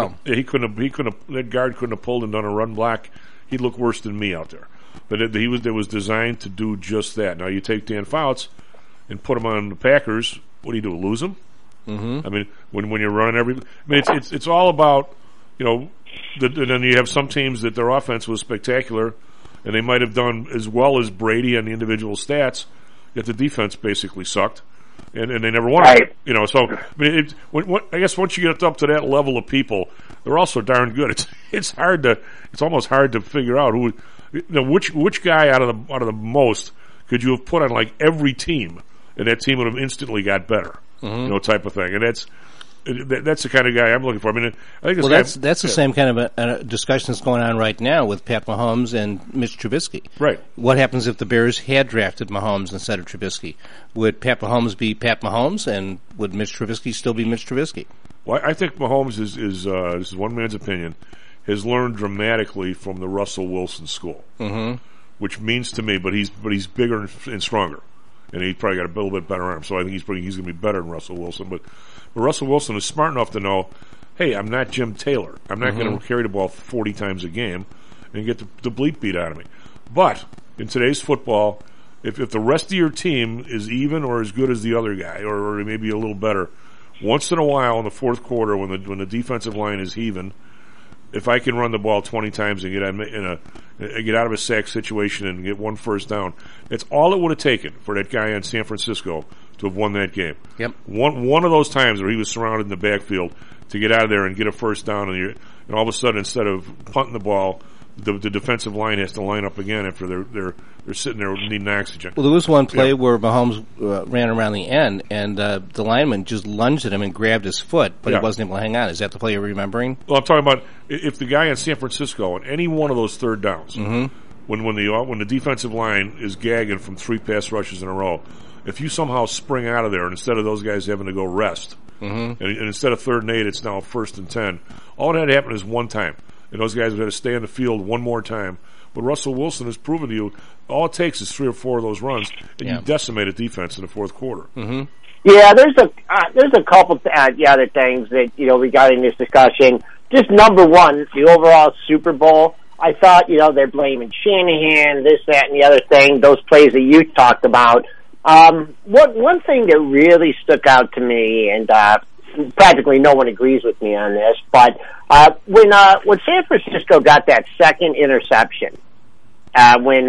guard couldn't have pulled and done a run block. He'd look worse than me out there. But it was designed to do just that. Now you take Dan Fouts and put him on the Packers. What do? Lose him? When you're running it's all about and then you have some teams that their offense was spectacular, and they might have done as well as Brady on the individual stats, yet the defense basically sucked. And they never won it. I guess once you get up to that level of people, they're also darn good. It's almost hard to figure out which guy out of the most could you have put on like every team, and that team would have instantly got better, type of thing. And that's the kind of guy I'm looking for. I think that's the same kind of a discussion that's going on right now with Pat Mahomes and Mitch Trubisky. Right. What happens if the Bears had drafted Mahomes instead of Trubisky? Would Pat Mahomes be Pat Mahomes, and would Mitch Trubisky still be Mitch Trubisky? Well, I think Mahomes is this is one man's opinion, has learned dramatically from the Russell Wilson school, which means to me, but he's bigger and stronger, and he probably got a little bit better arm. So I think he's going to be better than Russell Wilson, but Russell Wilson is smart enough to know, hey, I'm not Jim Taylor. I'm not going to carry the ball 40 times a game and get the bleep beat out of me. But in today's football, if the rest of your team is even or as good as the other guy, or maybe a little better, once in a while in the fourth quarter when the defensive line is heaving, if I can run the ball 20 times and get out of a sack situation and get one first down, that's all it would have taken for that guy in San Francisco to have won that game. Yep. One of those times where he was surrounded in the backfield to get out of there and get a first down, and all of a sudden, instead of punting the ball, the defensive line has to line up again after they're sitting there needing oxygen. Well, there was one play where Mahomes ran around the end, and the lineman just lunged at him and grabbed his foot, but he wasn't able to hang on. Is that the play you're remembering? Well, I'm talking about if the guy in San Francisco on any one of those third downs, when the defensive line is gagging from 3 pass rushes in a row, if you somehow spring out of there, and instead of those guys having to go rest, and instead of 3rd and 8, it's now 1st and 10, all that had to happen is one time. And those guys would have to stay on the field one more time. But Russell Wilson has proven to you all it takes is 3 or 4 of those runs, and you decimate a defense in the fourth quarter. Yeah, there's a couple other things that we got in this discussion. Just number one, the overall Super Bowl. I thought they're blaming Shanahan, this, that, and the other thing. Those plays that you talked about. One thing that really stuck out to me, and practically no one agrees with me on this, but when San Francisco got that second interception, when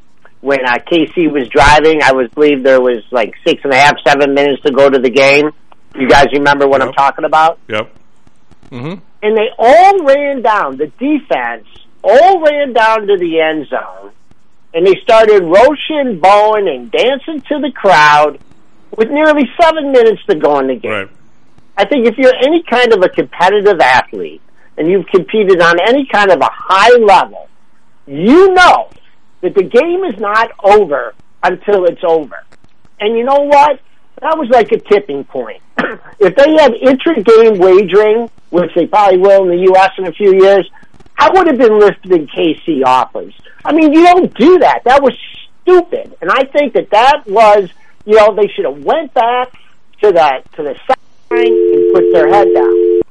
KC was driving, I believe there was like 6.5, 7 minutes to go to the game. You guys remember what I'm talking about? Yep. And they all ran down, the defense all ran down to the end zone, and they started roaching, bowing, and dancing to the crowd with nearly 7 minutes to go in the game. Right. I think if you're any kind of a competitive athlete and you've competed on any kind of a high level, you know that the game is not over until it's over. And you know what? That was like a tipping point. If they had intra-game wagering, which they probably will in the U.S. in a few years, I would have been listing KC offers. You don't do that. That was stupid. And I think that was, they should have went back to the side and put their head down.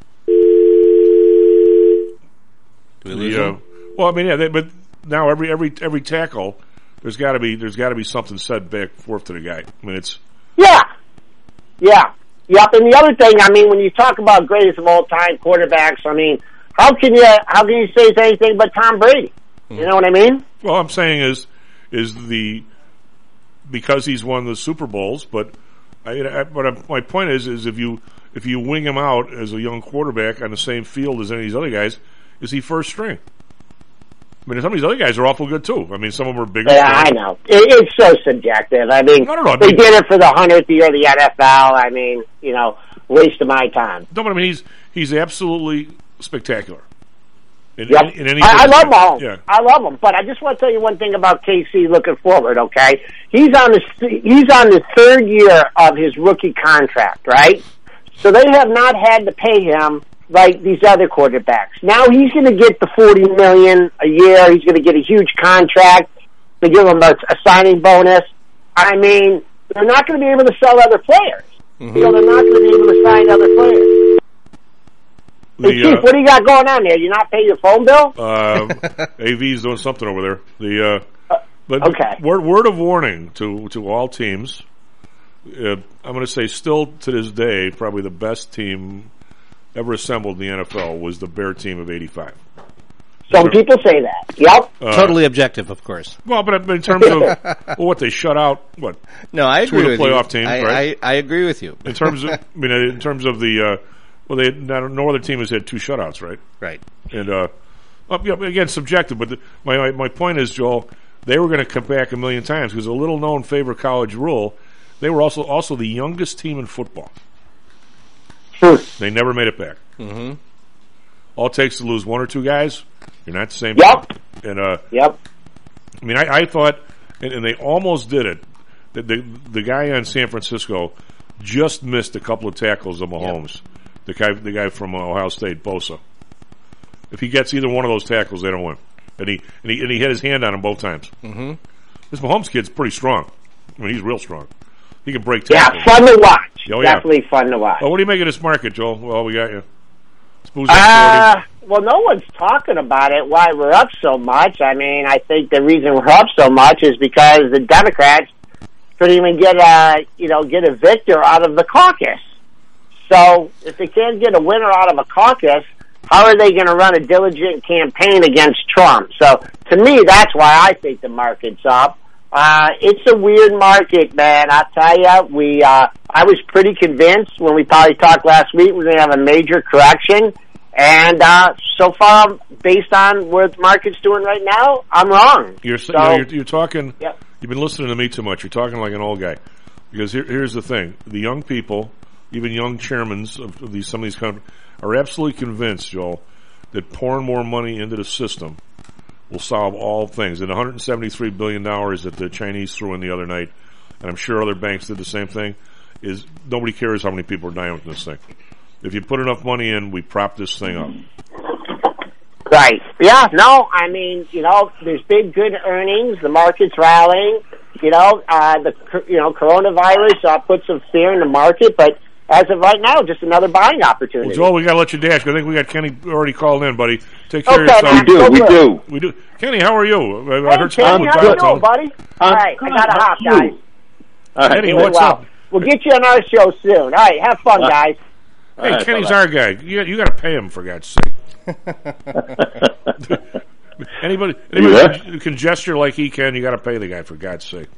But now every tackle, there's got to be something said back forth to the guy. It's yep. And the other thing, when you talk about greatest of all time quarterbacks, how can you say it's anything but Tom Brady? You know what I mean? Well, I'm saying is because he's won the Super Bowls. But my point is if you wing him out as a young quarterback on the same field as any of these other guys, is he first string? I mean, some of these other guys are awful good too. I mean, some of them are bigger. Yeah, I know. It's so subjective. I mean, they did it for the 100th year of the NFL. I mean, waste of my time. No, but I mean, he's absolutely spectacular. I love Mahomes. Yeah. I love him. But I just want to tell you one thing about KC looking forward. Okay, he's on the third year of his rookie contract, right? So they have not had to pay him like these other quarterbacks. Now he's going to get the $40 million a year. He's going to get a huge contract. They give him a signing bonus. I mean, they're not going to be able to sell other players. Mm-hmm. They're not going to be able to sign other players. Hey, Chief, what do you got going on there? You not pay your phone bill? AV's doing something over there. But okay. Word of warning to all teams. I'm going to say, still to this day, probably the best team ever assembled in the NFL was the Bear team of '85. Some people say that. Yep. Totally objective, of course. Well, but in terms of what they shut out, No, I agree with the playoff you. teams, right? I agree with you. In terms of, the. No other team has had two shutouts, right? Right. And again, subjective. But my point is, Joel, they were going to come back a million times because a little-known favorite college rule. They were also the youngest team in football. They never made it back. Mm-hmm. All it takes to lose one or two guys, you're not the same. Yep. Team. And yep. I mean, I thought, and they almost did it. The guy on San Francisco just missed a couple of tackles of Mahomes. Yep. The guy from Ohio State, Bosa. If he gets either one of those tackles, they don't win. And he had his hand on him both times. Mm-hmm. This Mahomes kid's pretty strong. I mean, he's real strong. He can break tackles. Yeah, fun to watch. Oh, yeah. Definitely fun to watch. Well, what do you make of this market, Joel? Well, we got you. Well, no one's talking about it, why we're up so much. I mean, I think the reason we're up so much is because the Democrats couldn't even get a victor out of the caucus. So if they can't get a winner out of a caucus, how are they going to run a diligent campaign against Trump? So to me, that's why I think the market's up. It's a weird market, man. I'll tell you, I was pretty convinced when we probably talked last week we're going to have a major correction. And so far, based on where the market's doing right now, I'm wrong. You're talking. Yep. You've been listening to me too much. You're talking like an old guy. Because here's the thing: the young people, even young chairmen of some of these companies, are absolutely convinced, Joel, that pouring more money into the system will solve all things. And $173 billion that the Chinese threw in the other night, and I'm sure other banks did the same thing, is nobody cares how many people are dying with this thing. If you put enough money in, we prop this thing up. Right. Yeah, no, I mean, there's big good earnings. The market's rallying. Coronavirus put some fear in the market, but as of right now, just another buying opportunity. Well, Joel, we got to let you dash. I think we got Kenny already called in, buddy. Take care of yourself. We do. Kenny, how are you? I heard Kenny, how you doing, buddy? All right, I got to hop, guys. All right. Kenny, what's up? We'll get you on our show soon. All right, have fun, guys. Hey, Kenny's our guy. You got to pay him, for God's sake. Anybody who can gesture like he can, you got to pay the guy, for God's sake.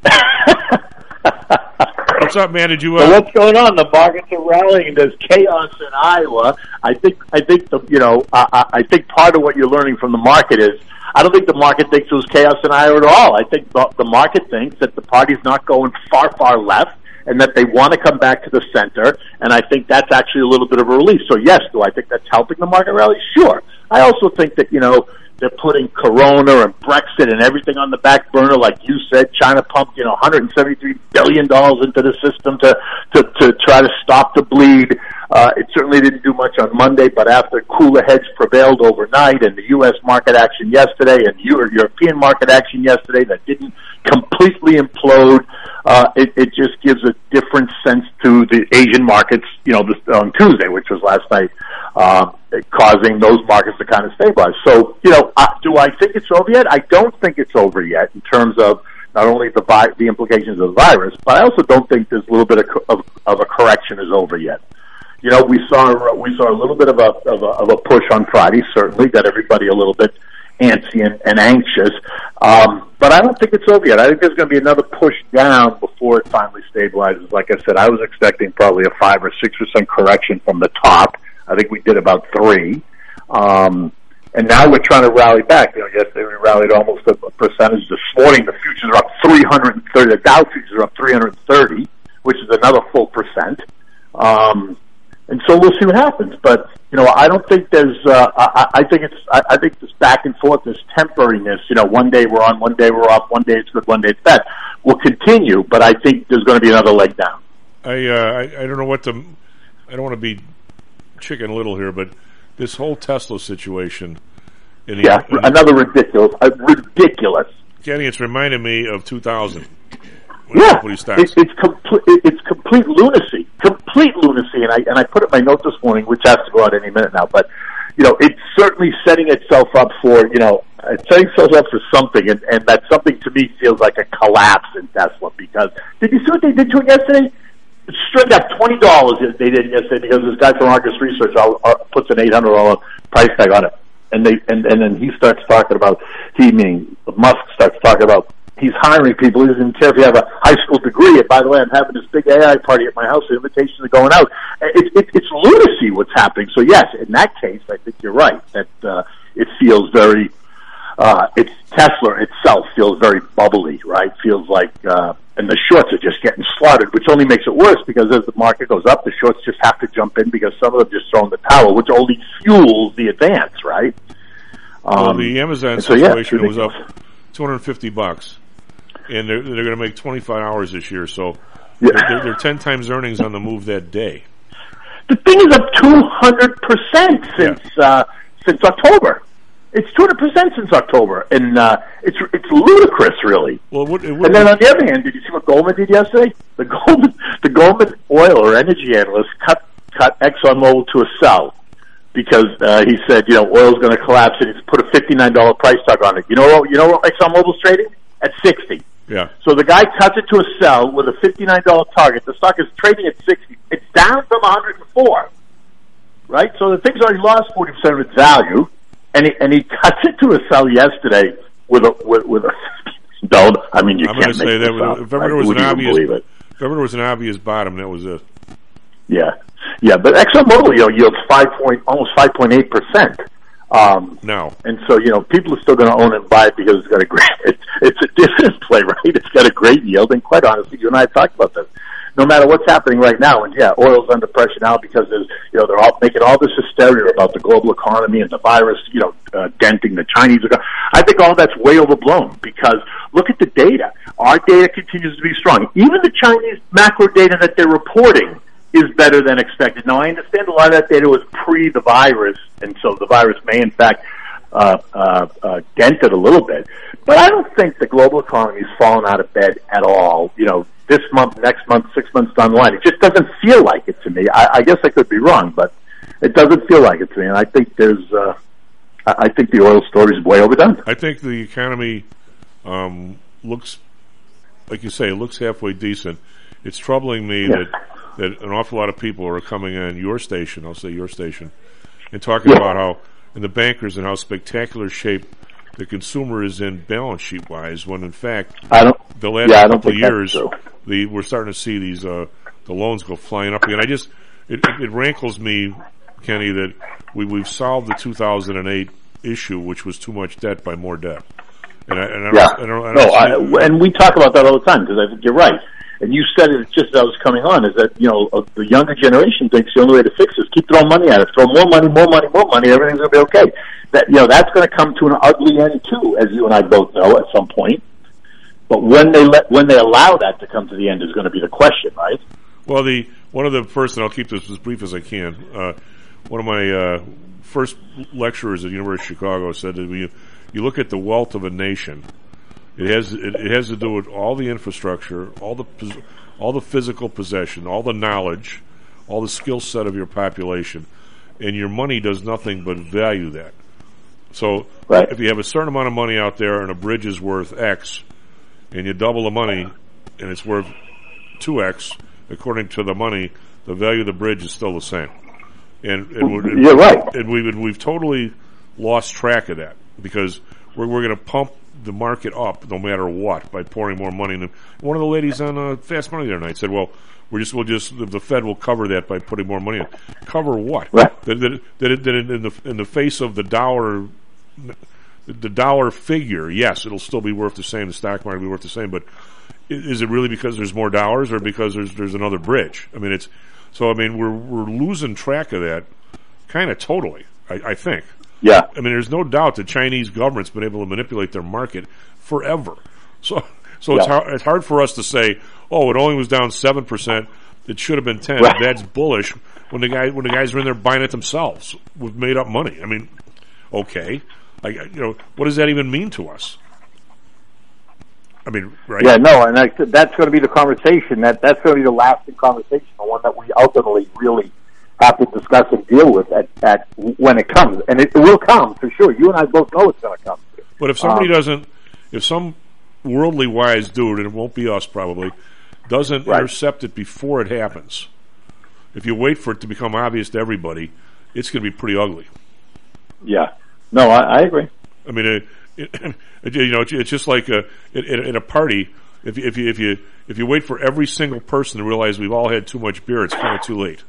What's up, man? Did you? So what's going on? The markets are rallying. There's chaos in Iowa. I think part of what you're learning from the market is I don't think the market thinks there was chaos in Iowa at all. I think the market thinks that the party's not going far left, and that they want to come back to the center, and I think that's actually a little bit of a relief. So yes, do I think that's helping the market rally? Sure. I also think that, they're putting Corona and Brexit and everything on the back burner, like you said. China pumped, $173 billion into the system to try to stop the bleed. It certainly didn't do much on Monday, but after cooler heads prevailed overnight, and the U.S. market action yesterday, and European market action yesterday that didn't completely implode, it just gives a different sense to the Asian markets, on Tuesday, which was last night, causing those markets to kind of stabilize. So, do I think it's over yet? I don't think it's over yet in terms of not only the implications of the virus, but I also don't think there's a little bit of a correction is over yet. We saw a little bit of a push on Friday. Certainly got everybody a little bit antsy and anxious. But I don't think it's over yet. I think there's going to be another push down before it finally stabilizes. Like I said, I was expecting probably a 5 or 6% correction from the top. I think we did about 3. And now we're trying to rally back. Yesterday we rallied almost a percentage. This morning the futures are up 330. The Dow futures are up 330, which is another full percent. And so we'll see what happens. But I don't think there's. I think this back and forth, this temporariness. One day we're on, one day we're off, one day it's good, one day it's bad, will continue. But I think there's going to be another leg down. I don't know what to. I don't want to be Chicken Little here, but this whole Tesla situation. Another ridiculous. Kenny, it's reminded me of 2000. It's complete lunacy. Complete lunacy. And I put it in my note this morning, which has to go out any minute now. But, it's certainly setting itself up for, it's setting itself up for something. And that something to me feels like a collapse in Tesla. Because, did you see what they did to it yesterday? Straight up $20 they did yesterday because this guy from Argus Research puts an $800 price tag on it. And then he starts talking about, Musk starts talking about, he's hiring people. He doesn't care if you have a high school degree. And by the way, I'm having this big AI party at my house. The invitations are going out. It's lunacy what's happening. So yes, in that case, I think you're right that it feels very. It's Tesla itself feels very bubbly, right? Feels like, and the shorts are just getting slaughtered, which only makes it worse because as the market goes up, the shorts just have to jump in because some of them just throw in the towel, which only fuels the advance, right? Well, the Amazon situation was up $250, and they're going to make 25 hours this year, so they're 10 times earnings on the move that day. The thing is up 200% since October. It's 200% since October, and it's ludicrous, really. Well, and then on the other hand, did you see what Goldman did yesterday? The Goldman oil or energy analyst cut ExxonMobil to a sell because he said, oil's going to collapse, and he's put a $59 price tag on it. You know what ExxonMobil's trading at 60. Yeah. So the guy cuts it to a sell with a $59 target. The stock is trading at 60. It's down from 104. Right? So the thing's already lost 40% of its value. And he cuts it to a sell yesterday with a don't. I mean, I'm going to say that if ever there was an obvious bottom, that was it. Yeah. But ExxonMobil yields almost 5.8%. No. And so people are still going to own and buy it because it's got a great. It's a dividend play, right? It's got a great yield, and quite honestly, you and I have talked about this. No matter what's happening right now, and oil's under pressure now because there's, they're all making all this hysteria about the global economy and the virus, denting the Chinese. I think all that's way overblown because look at the data. Our data continues to be strong. Even the Chinese macro data that they're reporting is better than expected. Now, I understand a lot of that data was pre the virus, and so the virus may, in fact, dent it a little bit. But I don't think the global economy has fallen out of bed at all. This month, next month, 6 months down the line. It just doesn't feel like it to me. I guess I could be wrong, but it doesn't feel like it to me. And I think I think the oil story is way overdone. I think the economy looks, like you say, it looks halfway decent. It's troubling me that an awful lot of people are coming on your station, I'll say your station, and talking about how, and the bankers, and how spectacular shape the consumer is in balance sheet wise, when in fact the last couple of years we're starting to see these the loans go flying up again. It rankles me, Kenny, that we've solved the 2008 issue, which was too much debt by more debt. And we talk about that all the time because I think you're right. And you said it just as I was coming on, is that, the younger generation thinks the only way to fix this, keep throwing money at it, throw more money, everything's going to be okay. That, that's going to come to an ugly end too, as you and I both know at some point. But when they allow that to come to the end is going to be the question, right? Well, one of the first, and I'll keep this as brief as I can, one of my first lecturers at the University of Chicago said that you look at the wealth of a nation, it has to do with all the infrastructure, all the physical possession, all the knowledge, all the skill set of your population, and your money does nothing but value that. So if you have a certain amount of money out there and a bridge is worth X, and you double the money and it's worth 2X, according to the money, the value of the bridge is still the same. And you're right. And we've totally lost track of that because we're going to pump the market up no matter what by pouring more money in. One of the ladies on Fast Money the other night said, "Well, we'll just the Fed will cover that by putting more money in." Cover what? Right. That in the face of the dollar figure, yes, it'll still be worth the same. The stock market will be worth the same, but is it really because there's more dollars or because there's another bridge? I mean, we're losing track of that kind of totally. I think. Yeah. I mean, there's no doubt the Chinese government's been able to manipulate their market forever. So it's hard for us to say, oh, it only was down 7%. It should have been 10. Right. That's bullish when the guys are in there buying it themselves with made up money. I mean, okay, what does that even mean to us? I mean, right? Yeah, no, and that's going to be the conversation. That's going to be the lasting conversation, the one that we ultimately really have to discuss and deal with at when it comes, and it will come for sure. You and I both know it's going to come. But if somebody if some worldly wise dude, and it won't be us probably, doesn't intercept it before it happens, if you wait for it to become obvious to everybody, it's going to be pretty ugly. Yeah, no, I agree. I mean, it's just like in a party. If you wait for every single person to realize we've all had too much beer, it's kind of too late.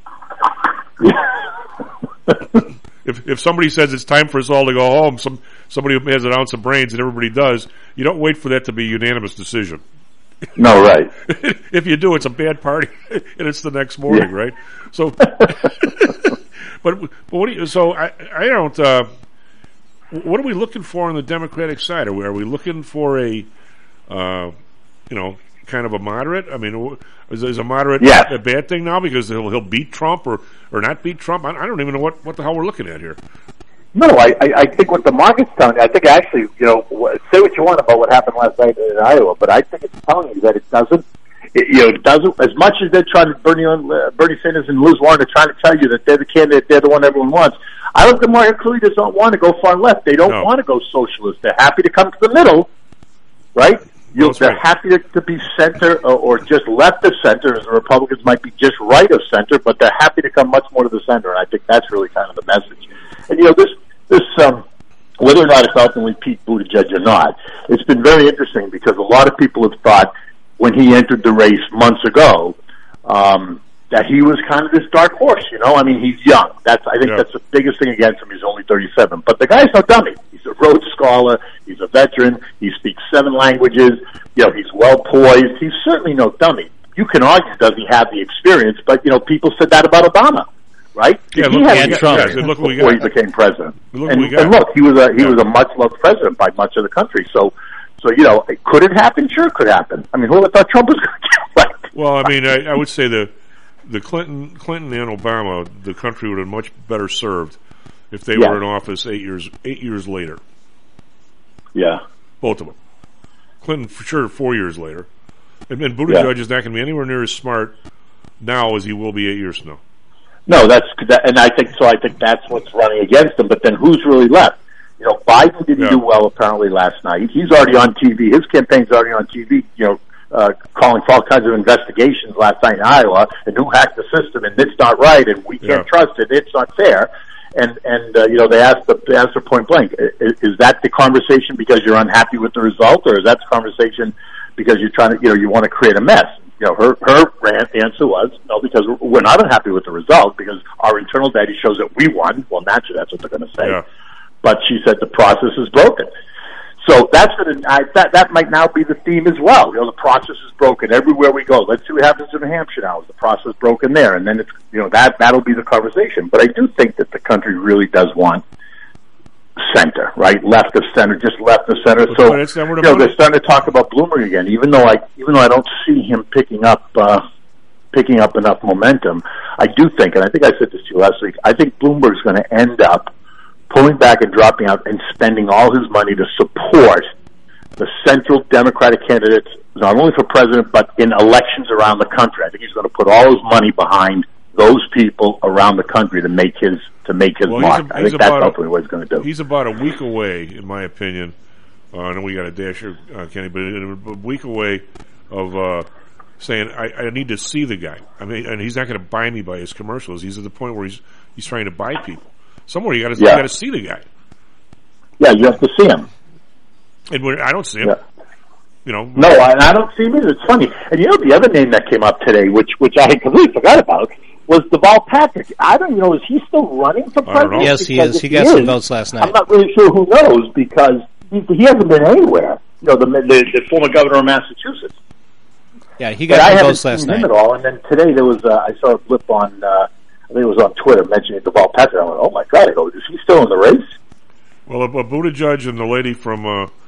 If somebody says it's time for us all to go home, somebody who has an ounce of brains, and everybody does, you don't wait for that to be a unanimous decision. No, right. If you do, it's a bad party, and it's the next morning, right? So, but what do you? So I don't. What are we looking for on the Democratic side? Are we looking for a, kind of a moderate? I mean, is a moderate a bad thing now because he'll beat Trump or not beat Trump? I don't even know what the hell we're looking at here. No, I think what the market's telling you, I think actually, say what you want about what happened last night in Iowa, but I think it's telling you that it doesn't, as much as they're trying to, Bernie Sanders and Liz Warren are trying to tell you that they're the candidate, they're the one everyone wants. I think the market clearly does not want to go far left. They don't want to go socialist. They're happy to come to the middle, right? They're happy to be center or just left of center, as the Republicans might be just right of center, but they're happy to come much more to the center, and I think that's really kind of the message. And, this whether or not it's ultimately Pete Buttigieg or not, it's been very interesting because a lot of people have thought when he entered the race months ago, that he was kind of this dark horse, I mean, he's young. That's the biggest thing against him. He's only 37. But the guy's no dummy. He's a Rhodes Scholar. He's a veteran. He speaks 7 languages. He's well poised. He's certainly no dummy. You can argue, does he have the experience? But, people said that about Obama, right? Yeah, he had experience before he became president. And look, he was a much-loved president by much of the country. So, could it happen? Sure, it could happen. I mean, who would have thought Trump was going to get elected? Well, I mean, I would say the Clinton and Obama, the country would have been much better served if they were in office 8 years later. Yeah. Both of them. Clinton, for sure, 4 years later. And Buttigieg is not going to be anywhere near as smart now as he will be 8 years from now. No, and I think that's what's running against him. But then who's really left? Biden didn't do well apparently last night. He's already on TV. His campaign's already on TV, calling for all kinds of investigations last night in Iowa, and who hacked the system, and it's not right, and we can't trust it, it's not fair. And they asked her point blank, is that the conversation because you're unhappy with the result, or is that the conversation because you're trying to, you want to create a mess? Her answer was, no, because we're not unhappy with the result, because our internal data shows that we won. Well, naturally, that's what they're going to say. Yeah. But she said the process is broken. So that might now be the theme as well. The process is broken everywhere we go. Let's see what happens in New Hampshire now. Is the process broken there? And then that'll be the conversation. But I do think that the country really does want center, right? Left of center, just left of center. So they're starting to talk about Bloomberg again. Even though I don't see him picking up enough momentum, I do think, and I think I said this to you last week, I think Bloomberg's going to end up pulling back and dropping out and spending all his money to support the central Democratic candidates, not only for president, but in elections around the country. I think he's going to put all his money behind those people around the country to make his mark. I think that's ultimately what he's going to do. He's about a week away, in my opinion. I know we got a dasher, Kenny, but a week away of saying, I need to see the guy. I mean, and he's not going to buy me by his commercials. He's at the point where he's trying to buy people. Somewhere you got to see the guy. Yeah, you have to see him. And I don't see him. Yeah. You know, no, I don't see him either. It's funny. And you know, the other name that came up today, which I had completely forgot about, was Deval Patrick. I don't know, is he still running for president? Yes, he is. He got some votes last night. I'm not really sure who knows, because he hasn't been anywhere. You know, the former governor of Massachusetts. Yeah, he got some votes last night. I haven't seen him at all. And then today there was, I saw a blip on, I think it was on Twitter, mentioning Deval Patrick. I went, oh my God, I go, is he still in the race? Well, a Buttigieg and the lady from,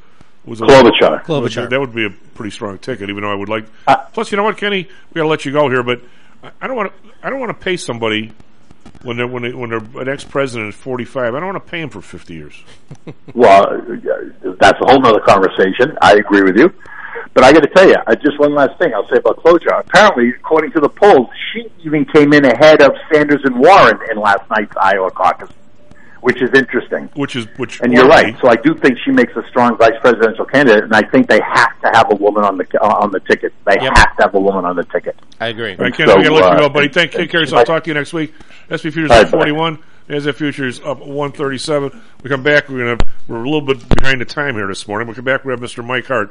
Klobuchar. That would be a pretty strong ticket, even though I would like. Plus, you know what, Kenny, we got to let you go here, but I don't want to pay somebody when they're an ex-president is 45. I don't want to pay him for 50 years. Well, that's a whole nother conversation. I agree with you, but I got to tell you, just one last thing I'll say about Klobuchar. Apparently, according to the polls, she even came in ahead of Sanders and Warren in last night's Iowa caucus, which is interesting. And you're right. So I do think she makes a strong vice presidential candidate, and I think they have to have a woman on the ticket. They have to have a woman on the ticket. I agree. All right, Ken, we got to let you go, buddy. Take care of yourself. I'll talk to you next week. SP Futures up 41. NASDAQ Futures up 137. We come back. We're a little bit behind the time here this morning. We come back. We have Mr. Mike Hart.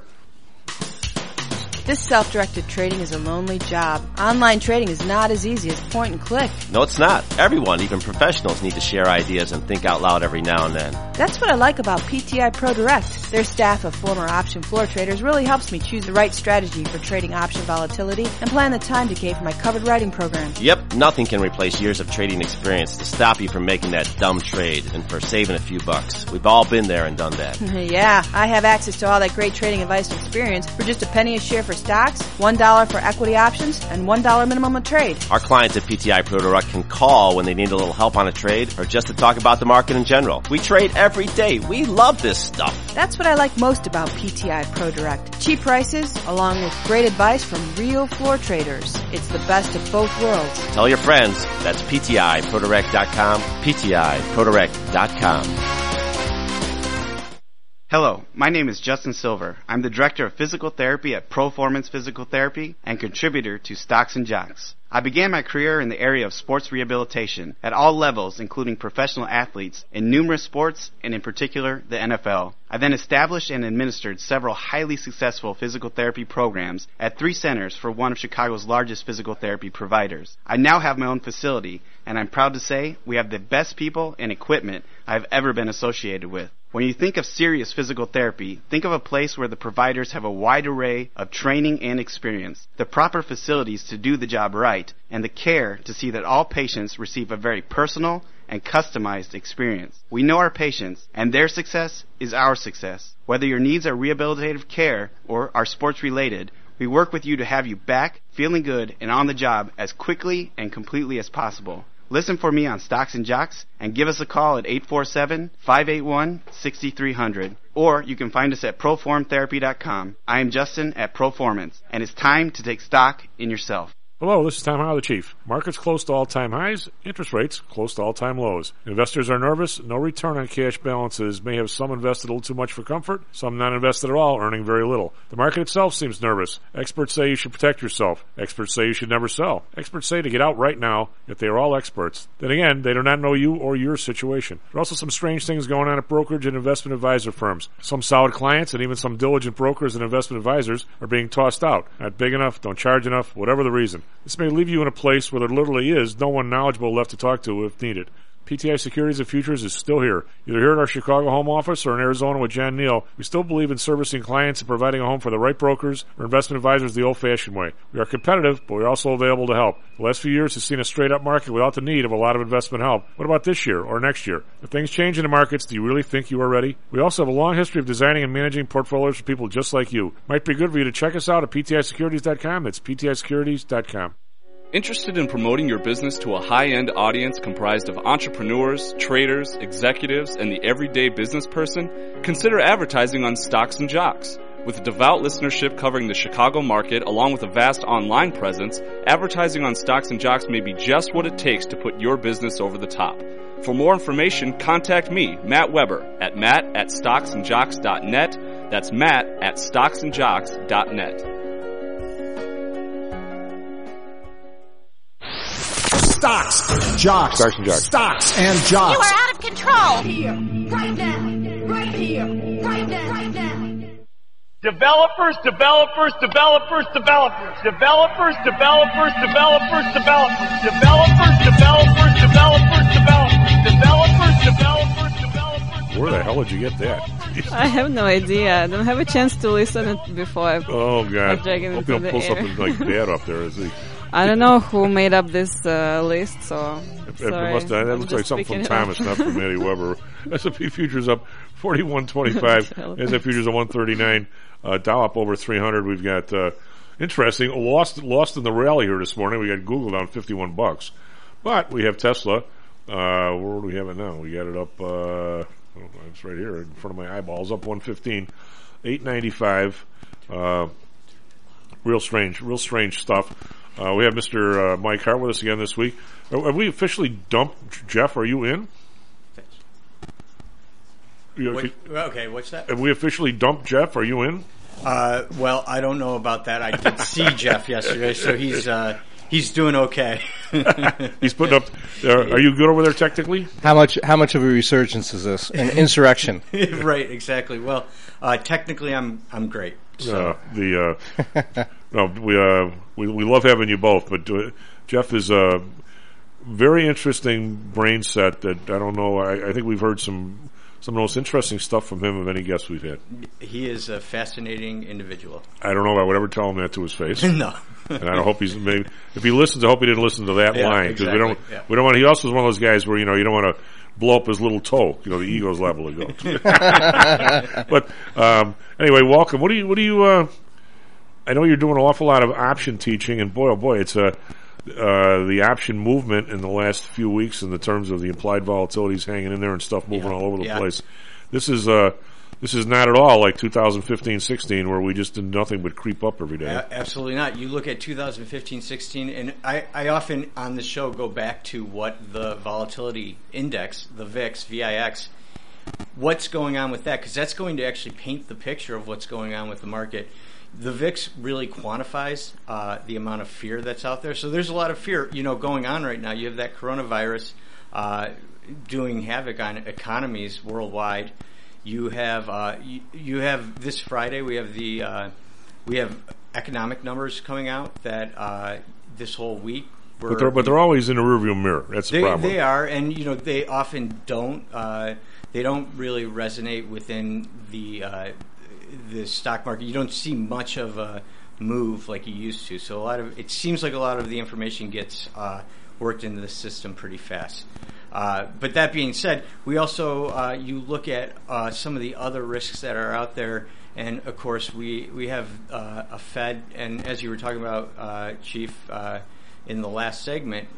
This self-directed trading is a lonely job. Online trading is not as easy as point and click. No, it's not. Everyone, even professionals, need to share ideas and think out loud every now and then. That's what I like about PTI Pro Direct. Their staff of former option floor traders really helps me choose the right strategy for trading option volatility and plan the time decay for my covered writing program. Yep, nothing can replace years of trading experience to stop you from making that dumb trade and for saving a few bucks. We've all been there and done that. Yeah, I have access to all that great trading advice and experience for just a penny a share for stocks, $1 for equity options, and $1 minimum a trade. Our clients at PTI Pro Direct can call when they need a little help on a trade or just to talk about the market in general. We trade every day. We love this stuff. That's what I like most about PTI Pro Direct. Cheap prices, along with great advice from real floor traders. It's the best of both worlds. Tell your friends. That's PTIProDirect.com, PTIProDirect.com. Hello, my name is Justin Silver. I'm the Director of Physical Therapy at Proformance Physical Therapy and contributor to Stocks and Jocks. I began my career in the area of sports rehabilitation at all levels, including professional athletes in numerous sports and in particular the NFL. I then established and administered several highly successful physical therapy programs at 3 centers for one of Chicago's largest physical therapy providers. I now have my own facility, and I'm proud to say we have the best people and equipment I've ever been associated with. When you think of serious physical therapy, think of a place where the providers have a wide array of training and experience, the proper facilities to do the job right, and the care to see that all patients receive a very personal and customized experience. We know our patients, and their success is our success. Whether your needs are rehabilitative care or are sports related, we work with you to have you back, feeling good, and on the job as quickly and completely as possible. Listen for me on Stocks and Jocks and give us a call at 847-581-6300. Or you can find us at ProformTherapy.com. I am Justin at Proformance, and it's time to take stock in yourself. Hello, this is Tom Howell, the Chief. Markets close to all-time highs, interest rates close to all-time lows. Investors are nervous. No return on cash balances may have some invested a little too much for comfort, some not invested at all, earning very little. The market itself seems nervous. Experts say you should protect yourself. Experts say you should never sell. Experts say to get out right now, if they are all experts. Then again, they do not know you or your situation. There are also some strange things going on at brokerage and investment advisor firms. Some solid clients and even some diligent brokers and investment advisors are being tossed out. Not big enough, don't charge enough, whatever the reason. This may leave you in a place where there literally is no one knowledgeable left to talk to if needed. PTI Securities and Futures is still here. Either here at our Chicago home office or in Arizona with Jan Neal, we still believe in servicing clients and providing a home for the right brokers or investment advisors the old-fashioned way. We are competitive, but we're also available to help. The last few years has seen a straight-up market without the need of a lot of investment help. What about this year or next year? If things change in the markets, do you really think you are ready? We also have a long history of designing and managing portfolios for people just like you. Might be good for you to check us out at PTISecurities.com. That's PTISecurities.com. Interested in promoting your business to a high-end audience comprised of entrepreneurs, traders, executives, and the everyday business person? Consider advertising on Stocks and Jocks. With a devout listenership covering the Chicago market along with a vast online presence, advertising on Stocks and Jocks may be just what it takes to put your business over the top. For more information, contact me, Matt Weber, at matt@stocksandjocks.net. That's matt@stocksandjocks.net. Stocks, Jocks, Stocks and Jocks. Stocks and Jocks. You are out of control. Here, right now, right here, right now, right now. Developers, developers, developers, developers. Developers, developers, developers, developers. Developers, developers, developers, developers. Developers, developers, developers. Where the hell did you get that? I have no idea. I don't have a chance to listen it before I God. drag it Hope into you don't the pull air. something like that up there. Is he? I don't know who made up this list, so sorry. That looks like something from Thomas, not from Eddie Weber. S&P futures up 41.25. S&P futures at 139. Dow up over 300. We've got interesting lost in the rally here this morning. We got Google down $51, but we have Tesla. Where do we have it now? We got it up. It's right here in front of my eyeballs. Up 115, 895. Real strange stuff. We have Mr. Mike Hart with us again this week. Have we officially dumped Jeff? Are you in? Okay, what's that? Have we officially dumped Jeff? Are you in? Well, I don't know about that. I did see Jeff yesterday, so he's doing okay. He's putting up. Are you good over there technically? How much of a resurgence is this? An insurrection? Right, exactly. Well, technically, I'm great. So. We love having you both, but Jeff is a very interesting brain set that I don't know. I think we've heard some of the most interesting stuff from him of any guest we've had. He is a fascinating individual. I don't know if I would ever tell him that to his face. No. And I hope if he listens, I hope he didn't listen to that line, because exactly. we don't want. He also is one of those guys where you don't want to blow up his little toe. The ego's liable to go. But anyway, welcome. What do you? I know you're doing an awful lot of option teaching, and boy, oh boy, it's the option movement in the last few weeks in the terms of the implied volatilities hanging in there and stuff moving all over the place. This is not at all like 2015-16 where we just did nothing but creep up every day. Absolutely not. You look at 2015-16, and I often on the show go back to what the volatility index, the VIX, what's going on with that, because that's going to actually paint the picture of what's going on with the market. The VIX really quantifies the amount of fear that's out there. So there's a lot of fear, going on right now. You have that coronavirus doing havoc on economies worldwide. You have you have this Friday. We have economic numbers coming out that this whole week. But they're always in the rearview mirror. That's the problem. They are, and they often don't. They don't really resonate within the stock market. You don't see much of a move like you used to. So it seems like a lot of the information gets worked into the system pretty fast. But that being said, we also you look at some of the other risks that are out there, and of course we have a Fed, and as you were talking about, Chief, in the last segment,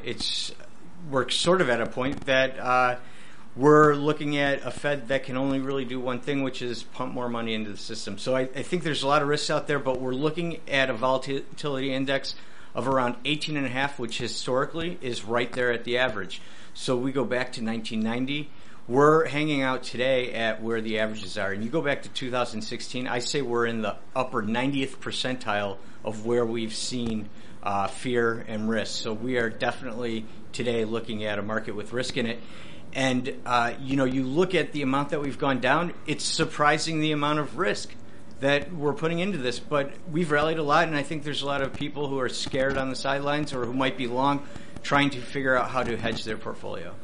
we're sort of at a point that we're looking at a Fed that can only really do one thing, which is pump more money into the system. So I think there's a lot of risks out there, but we're looking at a volatility index of around 18.5, which historically is right there at the average. So we go back to 1990. We're hanging out today at where the averages are. And you go back to 2016, I say we're in the upper 90th percentile of where we've seen fear and risk. So we are definitely today looking at a market with risk in it. And, you look at the amount that we've gone down, it's surprising the amount of risk that we're putting into this. But we've rallied a lot, and I think there's a lot of people who are scared on the sidelines or who might be long, trying to figure out how to hedge their portfolio.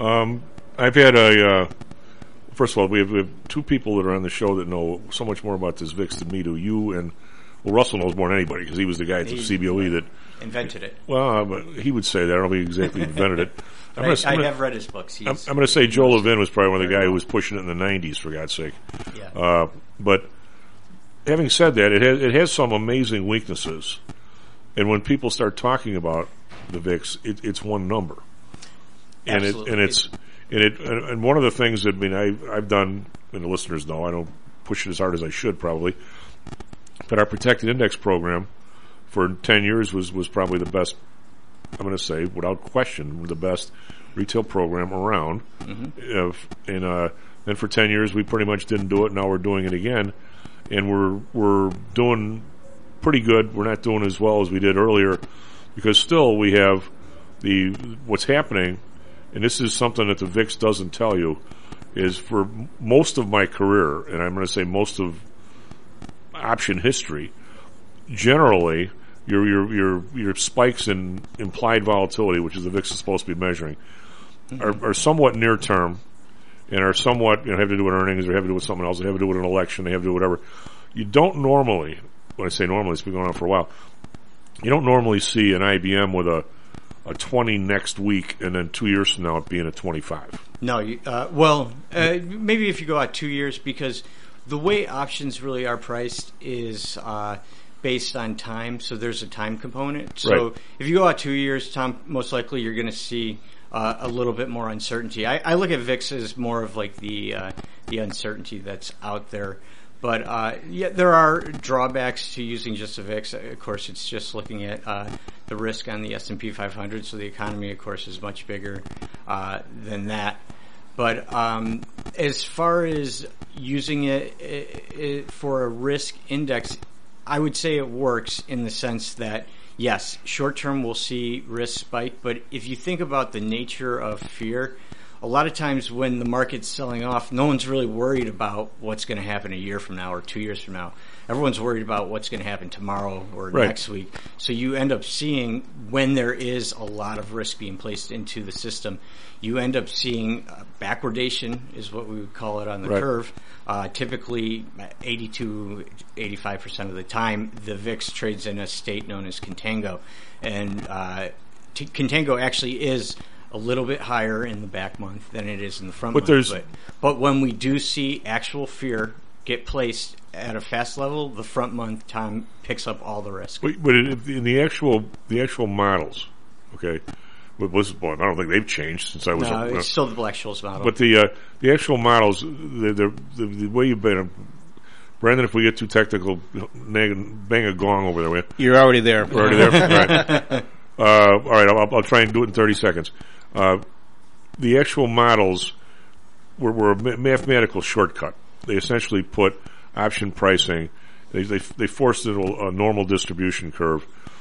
I've had first of all, we have two people that are on the show that know so much more about this VIX than me do. You and, Russell knows more than anybody because he was the guy at the CBOE that invented it. Well, but he would say that. I don't know if he exactly invented it. I have read his books. I'm going to say Joe Levin was probably one of the guys who was pushing it in the 90s, for God's sake. Yeah. But having said that, it has some amazing weaknesses. And when people start talking about the VIX, it's one number. And and one of the things that I've done, and the listeners know, I don't push it as hard as I should probably, but our protected index program for 10 years was probably the best, I'm going to say, without question, the best retail program around. Mm-hmm. And for 10 years, we pretty much didn't do it. Now we're doing it again. And we're doing pretty good. We're not doing as well as we did earlier because still we have what's happening, and this is something that the VIX doesn't tell you, is for most of my career, and I'm going to say most of option history, generally your spikes in implied volatility, which is the VIX is supposed to be measuring, are somewhat near term, and are somewhat have to do with earnings, or have to do with something else, they have to do with an election, they have to do with whatever. You don't normally, when I say normally, it's been going on for a while. You don't normally see an IBM with a 20 next week, and then 2 years from now it being a 25. No, maybe if you go out 2 years, because the way options really are priced is based on time, so there's a time component. So if you go out 2 years, Tom, most likely you're going to see a little bit more uncertainty. I look at VIX as more of like the uncertainty that's out there. But there are drawbacks to using just a VIX. Of course, it's just looking at the risk on the S&P 500, so the economy, of course, is much bigger than that. But as far as using it for a risk index, I would say it works in the sense that, yes, short-term we'll see risk spike, but if you think about the nature of fear, a lot of times when the market's selling off, no one's really worried about what's going to happen a year from now or 2 years from now. Everyone's worried about what's going to happen tomorrow or next week. So you end up seeing, when there is a lot of risk being placed into the system, you end up seeing backwardation is what we would call it on the curve. Typically 82-85% of the time, the VIX trades in a state known as contango. And contango actually is a little bit higher in the back month than it is in the front month. But when we do see actual fear get placed at a fast level, the front month time picks up all the risk. But in the actual models, okay, with Blizzard, I don't think they've changed since I was. No, it's still the Black-Scholes model. But the actual models, the way you've been, Brandon, if we get too technical, bang a gong over there, will you? You're already there. We're already there. All right. I'll try and do it in 30 seconds. The actual models were a mathematical shortcut. They essentially put option pricing. They forced it a normal distribution curve,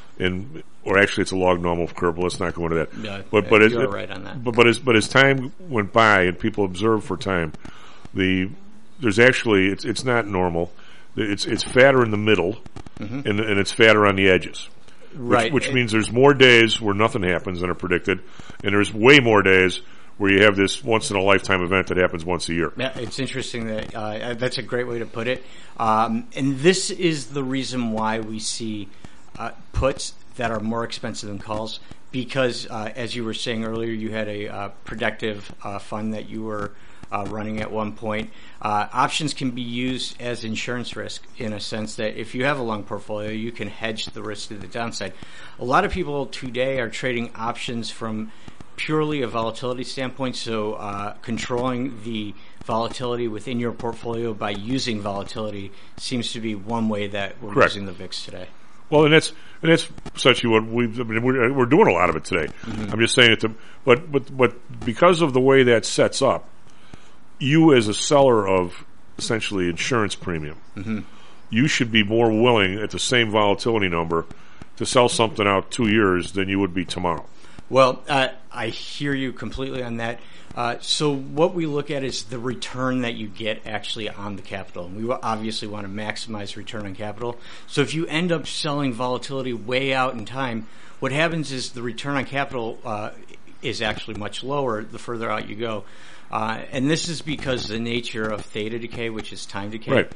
or actually it's a log normal curve. But let's not go into that. No, but you're right on that. But as time went by and people observed for time, there's actually it's not normal. It's fatter in the middle, and it's fatter on the edges. Which means there's more days where nothing happens than are predicted, and there's way more days where you have this once-in-a-lifetime event that happens once a year. Yeah, it's interesting that that's a great way to put it. And this is the reason why we see puts that are more expensive than calls, because as you were saying earlier, you had a protective fund that you were running at one point. Options can be used as insurance risk in a sense that if you have a long portfolio, you can hedge the risk to the downside. A lot of people today are trading options from purely a volatility standpoint, so controlling the volatility within your portfolio by using volatility seems to be one way that we're using the VIX today. Well, and that's essentially what we're doing a lot of it today. I'm just saying it but because of the way that sets up, you as a seller of essentially insurance premium, you should be more willing at the same volatility number to sell something out 2 years than you would be tomorrow. Well, I hear you completely on that. So what we look at is the return that you get actually on the capital. And we obviously want to maximize return on capital. So if you end up selling volatility way out in time, what happens is the return on capital is actually much lower the further out you go. And this is because the nature of theta decay, which is time decay.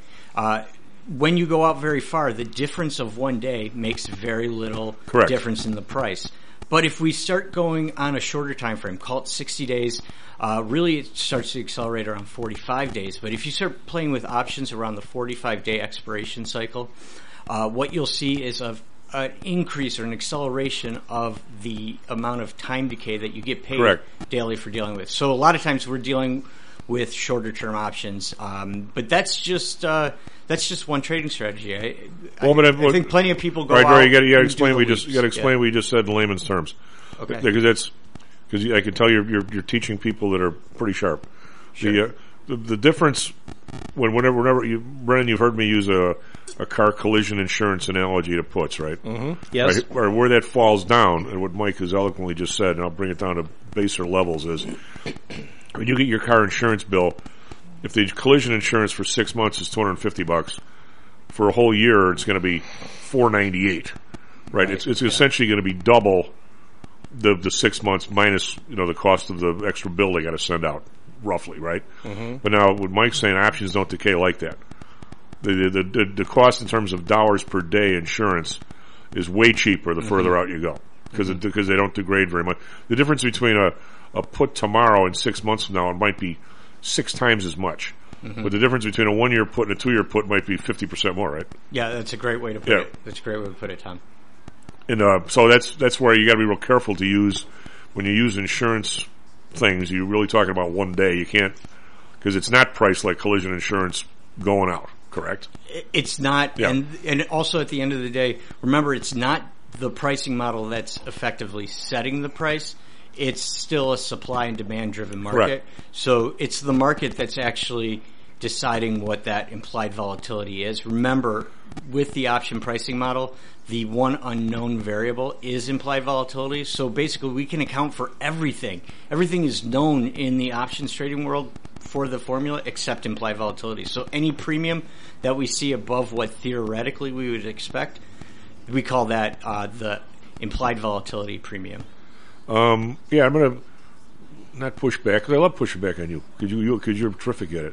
When you go out very far, the difference of 1 day makes very little difference in the price. But if we start going on a shorter time frame, call it 60 days, really it starts to accelerate around 45 days. But if you start playing with options around the 45-day expiration cycle, what you'll see is an increase or an acceleration of the amount of time decay that you get paid daily for dealing with. So a lot of times we're dealing with shorter term options, but that's just one trading strategy. I think plenty of people go out. You got to explain. What you just said in layman's terms. Okay. Because I can tell you're teaching people that are pretty sharp. Sure. The difference whenever Brennan, you've heard me use a car collision insurance analogy to puts, right? Yes. Right? Or where that falls down, and what Mike has eloquently just said, and I'll bring it down to baser levels, is when you get your car insurance bill, if the collision insurance for 6 months is $250, for a whole year, it's going to be $498, right? It's essentially going to be double the 6 months minus the cost of the extra bill they got to send out, roughly, right? Mm-hmm. But now, what Mike's saying, options don't decay like that. The cost in terms of dollars per day insurance is way cheaper the further out you go because they don't degrade very much. The difference between a put tomorrow and 6 months from now, it might be 6 times as much. Mm-hmm. But the difference between a 1 year put and a 2 year put might be 50% more, right? Yeah, that's a great way to put it. That's a great way to put it, Tom. And so that's where you got to be real careful to use when you use insurance things. You're really talking about 1 day. You can't, because it's not priced like collision insurance going out. Correct. It's not, and also at the end of the day, remember, it's not the pricing model that's effectively setting the price. It's still a supply and demand driven market. Correct. So it's the market that's actually deciding what that implied volatility is. Remember, with the option pricing model, the one unknown variable is implied volatility. So basically, we can account for everything. Everything is known in the options trading world for the formula except implied volatility. So any premium that we see above what theoretically we would expect, we call that the implied volatility premium. I'm going to not push back, because I love pushing back on you, because you're terrific at it.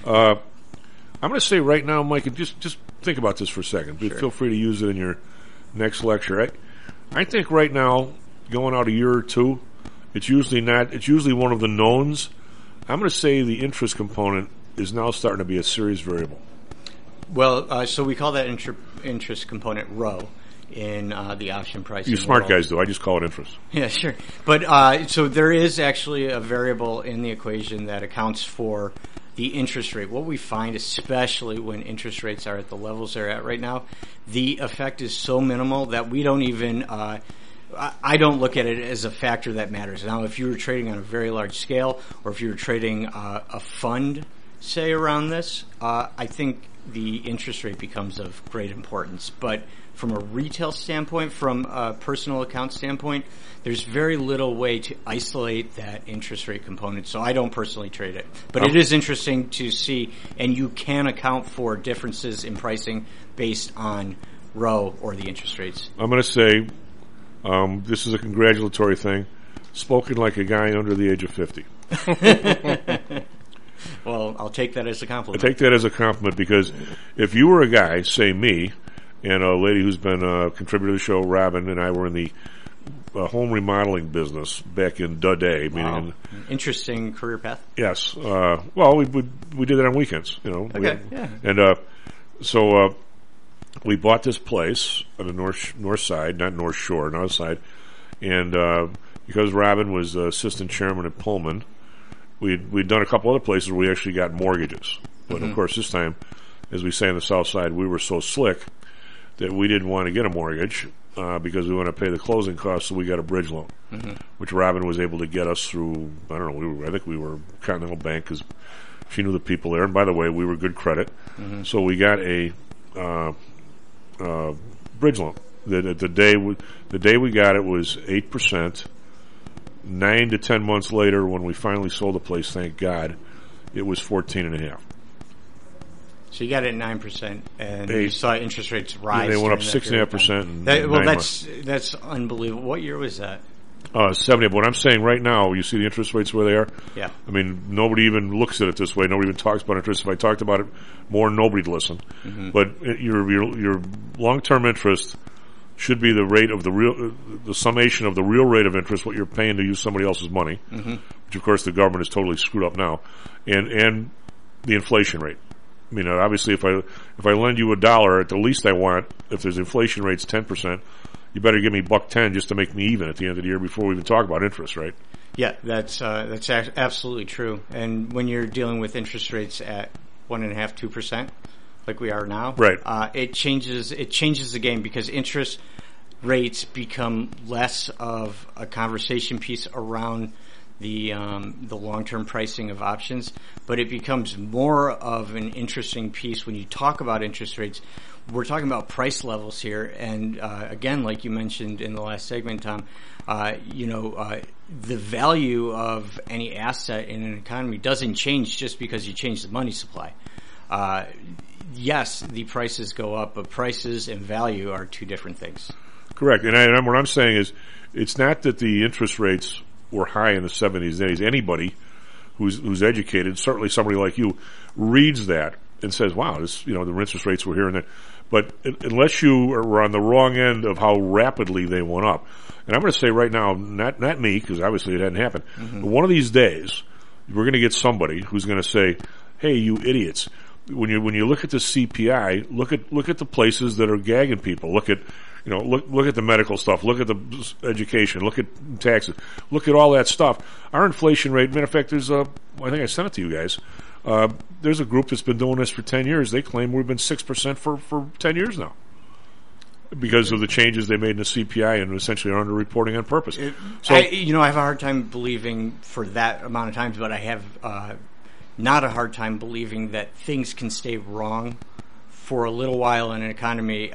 I'm going to say right now, Mike, and just think about this for a second. Sure. Feel free to use it in your next lecture. I think right now, going out a year or two, it's usually one of the knowns. I'm going to say the interest component is now starting to be a serious variable. Well, so we call that interest component rho in the option pricing. You smart world. guys do. I just call it interest. Yeah, sure. But so there is actually a variable in the equation that accounts for the interest rate. What we find, especially when interest rates are at the levels they're at right now, the effect is so minimal that we don't even I don't look at it as a factor that matters. Now, if you were trading on a very large scale, or if you were trading a fund, say, around this, I think the interest rate becomes of great importance. But from a retail standpoint, from a personal account standpoint, there's very little way to isolate that interest rate component. So I don't personally trade it. But it is interesting to see, and you can account for differences in pricing based on rho or the interest rates. I'm going to say this is a congratulatory thing, spoken like a guy under the age of 50. Well, I'll take that as a compliment. I take that as a compliment, because if you were a guy, say me, and a lady who's been a contributor to the show, Robin, and I were in the home remodeling business back in the day. Wow. Interesting career path. Yes. Well, we did it on weekends, Okay, yeah. And so we bought this place on the north side, not North Shore, north side, and because Robin was assistant chairman at Pullman, we'd done a couple other places where we actually got mortgages. But of course, this time, as we say on the south side, we were so slick that we didn't want to get a mortgage because we want to pay the closing costs, so we got a bridge loan, which Robin was able to get us through. I don't know. I think we were Continental Bank, because she knew the people there. And by the way, we were good credit, so we got a bridge loan. The day we got it was 8%. 9 to 10 months later, when we finally sold the place, thank God, it was 14.5%. So you got it at 9%, and you saw interest rates rise. They went up 6.5%. That's unbelievable. What year was that? 70. But what I'm saying right now, you see the interest rates where they are. Yeah. I mean, nobody even looks at it this way. Nobody even talks about interest. If I talked about it more, nobody'd listen. But your long-term interest should be the rate of the summation of the real rate of interest, what you're paying to use somebody else's money, which of course the government is totally screwed up now, and the inflation rate. I mean, obviously, if I lend you $1, at the least I want, if there's inflation rate's 10%, you better give me $1.10 just to make me even at the end of the year before we even talk about interest, right? Yeah, that's absolutely true. And when you're dealing with interest rates at 1.5%, 2%, like we are now, right? It changes the game, because interest rates become less of a conversation piece around the long-term pricing of options, but it becomes more of an interesting piece when you talk about interest rates. We're talking about price levels here, and again, like you mentioned in the last segment, Tom, the value of any asset in an economy doesn't change just because you change the money supply. yes, the prices go up, but prices and value are two different things. Correct. And what I'm saying is, it's not that the interest rates were high in the 70s and 80s. Anybody who's educated, certainly somebody like you, reads that and says, wow, this, the interest rates were here and there. But unless you were on the wrong end of how rapidly they went up, and I'm going to say right now, not me, because obviously it hadn't happened, but one of these days, we're going to get somebody who's going to say, hey, you idiots, when you look at the CPI, look at the places that are gagging people. Look at look at the medical stuff, look at the education, look at taxes, look at all that stuff. Our inflation rate, matter of fact, there's I think I sent it to you guys. There's a group that's been doing this for 10 years. They claim we've been 6% for 10 years now because of the changes they made in the CPI and essentially are underreporting on purpose. I have a hard time believing for that amount of times, but I have not a hard time believing that things can stay wrong for a little while in an economy.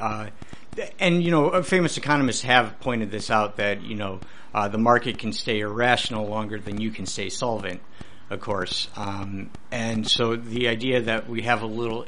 And, famous economists have pointed this out that, the market can stay irrational longer than you can stay solvent, of course. And so the idea that we have a little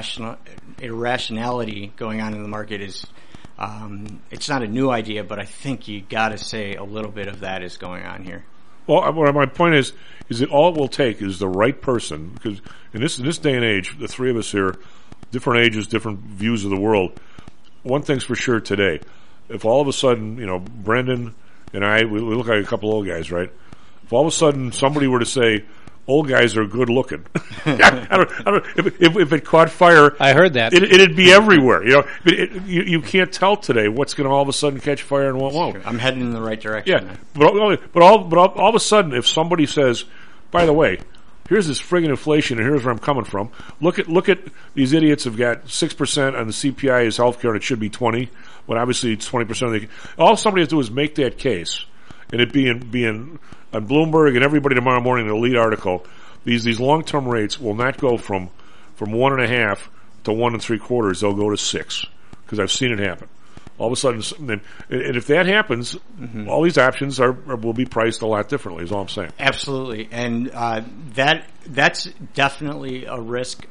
irrationality going on in the market is, it's not a new idea, but I think you got to say a little bit of that is going on here. Well, my point is that all it will take is the right person, because in this day and age, the three of us here, different ages, different views of the world. One thing's for sure today. If all of a sudden, Brendan and I, we look like a couple old guys, right? If all of a sudden somebody were to say, old guys are good looking, I don't, if it caught fire. I heard that. It'd be everywhere. You can't tell today what's going to all of a sudden catch fire and what won't. I'm heading in the right direction. Yeah. But all of a sudden, if somebody says, by the way, here's this friggin' inflation, and here's where I'm coming from. Look at these idiots have got 6% on the CPI as healthcare, and it should be 20. When obviously it's 20%. All somebody has to do is make that case, and it being on Bloomberg and everybody tomorrow morning in the lead article. These long-term rates will not go from 1.5 to 1 3/4. They'll go to 6 because I've seen it happen. All of a sudden, and if that happens, all these options will be priced a lot differently, is all I'm saying. Absolutely. And that's definitely a risk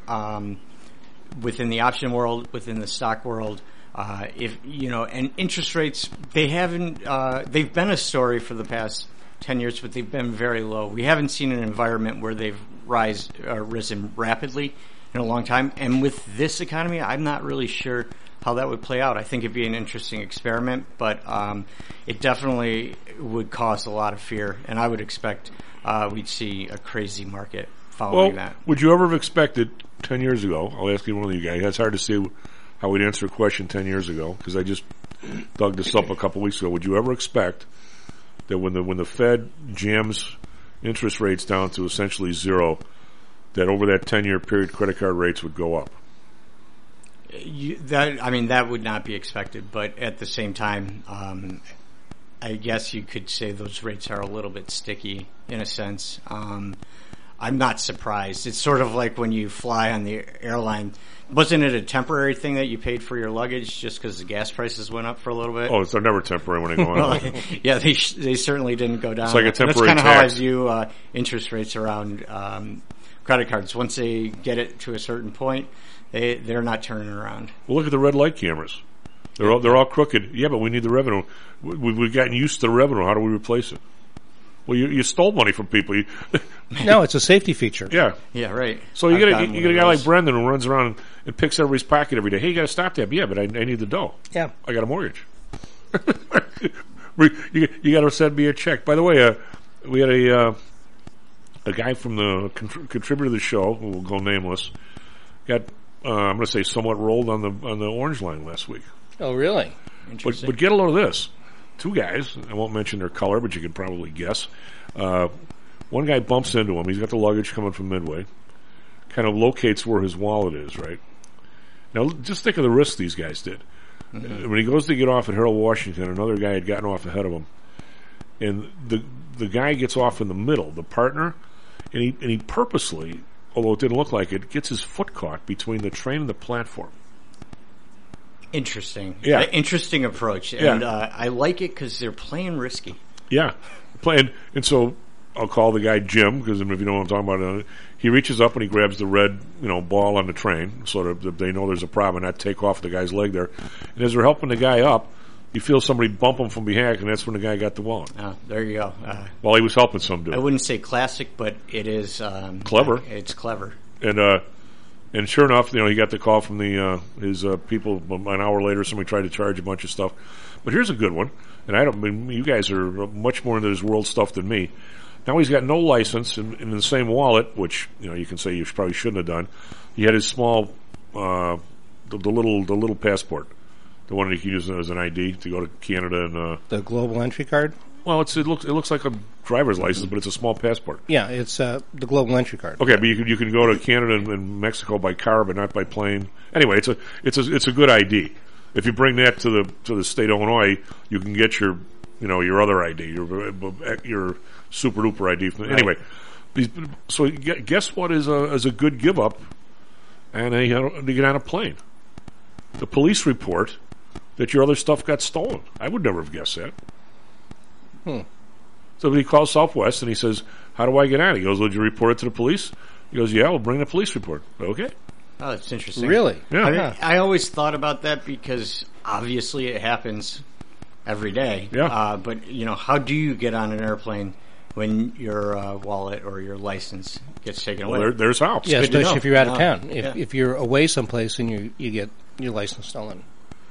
within the option world, within the stock world. And interest rates, they've been a story for the past 10 years, but they've been very low. We haven't seen an environment where they've risen rapidly in a long time. And with this economy, I'm not really sure how that would play out. I think it'd be an interesting experiment, but it definitely would cause a lot of fear, and I would expect we'd see a crazy market following that. Would you ever have expected 10 years ago, I'll ask you one of you guys, it's hard to see how we'd answer a question 10 years ago, because I just dug this up a couple weeks ago. Would you ever expect that when the Fed jams interest rates down to essentially zero, that over that 10-year period credit card rates would go up? That would not be expected, but at the same time, I guess you could say those rates are a little bit sticky in a sense. I'm not surprised. It's sort of like when you fly on the airline. Wasn't it a temporary thing that you paid for your luggage just because the gas prices went up for a little bit? Oh, they're never temporary when they go on. Yeah, they certainly didn't go down. It's like a temporary That's kind of tax. how I view interest rates around credit cards. Once they get it to a certain point, they're not turning around. Well, look at the red light cameras. They're all crooked. Yeah, but we need the revenue. We've gotten used to the revenue. How do we replace it? Well, you stole money from people. No, it's a safety feature. Yeah. Yeah, right. So you get a guy like Brendan who runs around and picks everybody's pocket every day. Hey, you got to stop that. Yeah, but I need the dough. Yeah. I got a mortgage. You got to send me a check. By the way, we had a guy from the contributor to the show, who will go nameless, got I'm going to say somewhat rolled on the orange line last week. Oh, really? But get a load of this. Two guys, I won't mention their color, but you can probably guess. One guy bumps into him. He's got the luggage coming from Midway. Kind of locates where his wallet is, right? Now, just think of the risk these guys did. Mm-hmm. When he goes to get off at Harold Washington, another guy had gotten off ahead of him. And the guy gets off in the middle, the partner, and he purposely, although it didn't look like it, gets his foot caught between the train and the platform. Interesting. Yeah. Interesting approach. And I like it because they're playing risky. Yeah. And so I'll call the guy Jim, because if you know what I'm talking about, he reaches up and he grabs the red, ball on the train, so that they know there's a problem, and not take off the guy's leg there. And as they're helping the guy up, you feel somebody bump him from behind, and that's when the guy got the wallet. Oh, there you go. While he was helping some dude. I wouldn't say classic, but it is clever. It's clever. And sure enough, he got the call from his people. An hour later, somebody tried to charge a bunch of stuff. But here's a good one, and you guys are much more into this world stuff than me. Now he's got no license, and in the same wallet, which you can say you probably shouldn't have done. He had his small, the little passport. The one that you can use as an ID to go to Canada and the global entry card. Well, it looks like a driver's license, but it's a small passport. Yeah, it's the global entry card. Okay, but you can go to Canada and Mexico by car, but not by plane. Anyway, it's a good ID. If you bring that to the state of Illinois, you can get your other ID, your super duper ID. Right. Anyway, so guess what is a good give up, and to get on a plane. The police report that your other stuff got stolen. I would never have guessed that. So he calls Southwest and he says, "How do I get on?" He goes, "Did you report it to the police?" He goes, "Yeah, we'll bring the police report." Okay. Oh, that's interesting. Really? Yeah. I always thought about that because obviously it happens every day. Yeah. But how do you get on an airplane when your wallet or your license gets taken away? Well, there's how. Yeah, especially if you're out of town. If you're away someplace and you get your license stolen.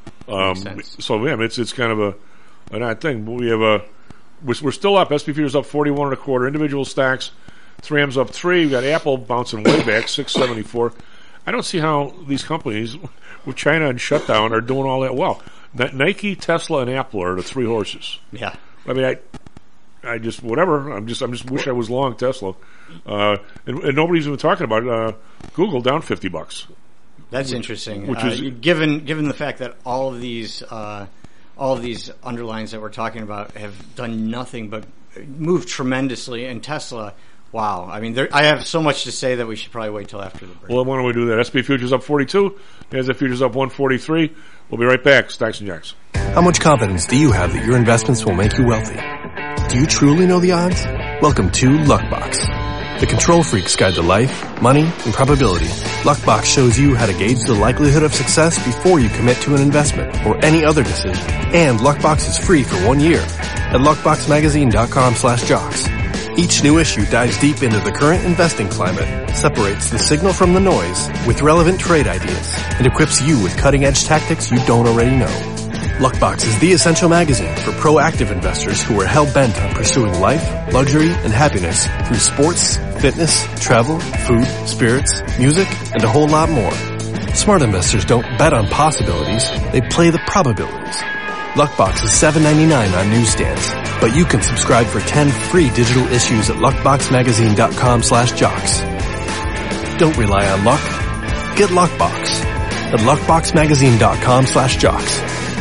So yeah, it's kind of an odd thing. But we have we're still up. SP Futures up 41 1/4. Individual stocks, 3M's up 3. We got Apple bouncing way back 674. I don't see how these companies with China and shutdown are doing all that well. Nike, Tesla, and Apple are the three horses. Yeah. I mean, I just whatever. I'm just wish I was long Tesla. And nobody's even talking about Google down $50. That's interesting. Which is given the fact that all of these underlines that we're talking about have done nothing but moved tremendously, and Tesla. Wow. I mean, I have so much to say that we should probably wait till after the break. Well, why don't we do that? SP Futures up 42. NASDAQ Futures up 143. We'll be right back. Stocks and Jacks. How much confidence do you have that your investments will make you wealthy? Do you truly know the odds? Welcome to Luckbox, the control freak's guide to life, money, and probability. Luckbox shows you how to gauge the likelihood of success before you commit to an investment or any other decision. And Luckbox is free for 1 year at luckboxmagazine.com/jocks. Each new issue dives deep into the current investing climate, separates the signal from the noise with relevant trade ideas, and equips you with cutting-edge tactics you don't already know. Luckbox is the essential magazine for proactive investors who are hell-bent on pursuing life, luxury, and happiness through sports, fitness, travel, food, spirits, music, and a whole lot more. Smart investors don't bet on possibilities, they play the probabilities. Luckbox is $7.99 on newsstands, but you can subscribe for 10 free digital issues at luckboxmagazine.com/jocks. Don't rely on luck. Get Luckbox at luckboxmagazine.com/jocks.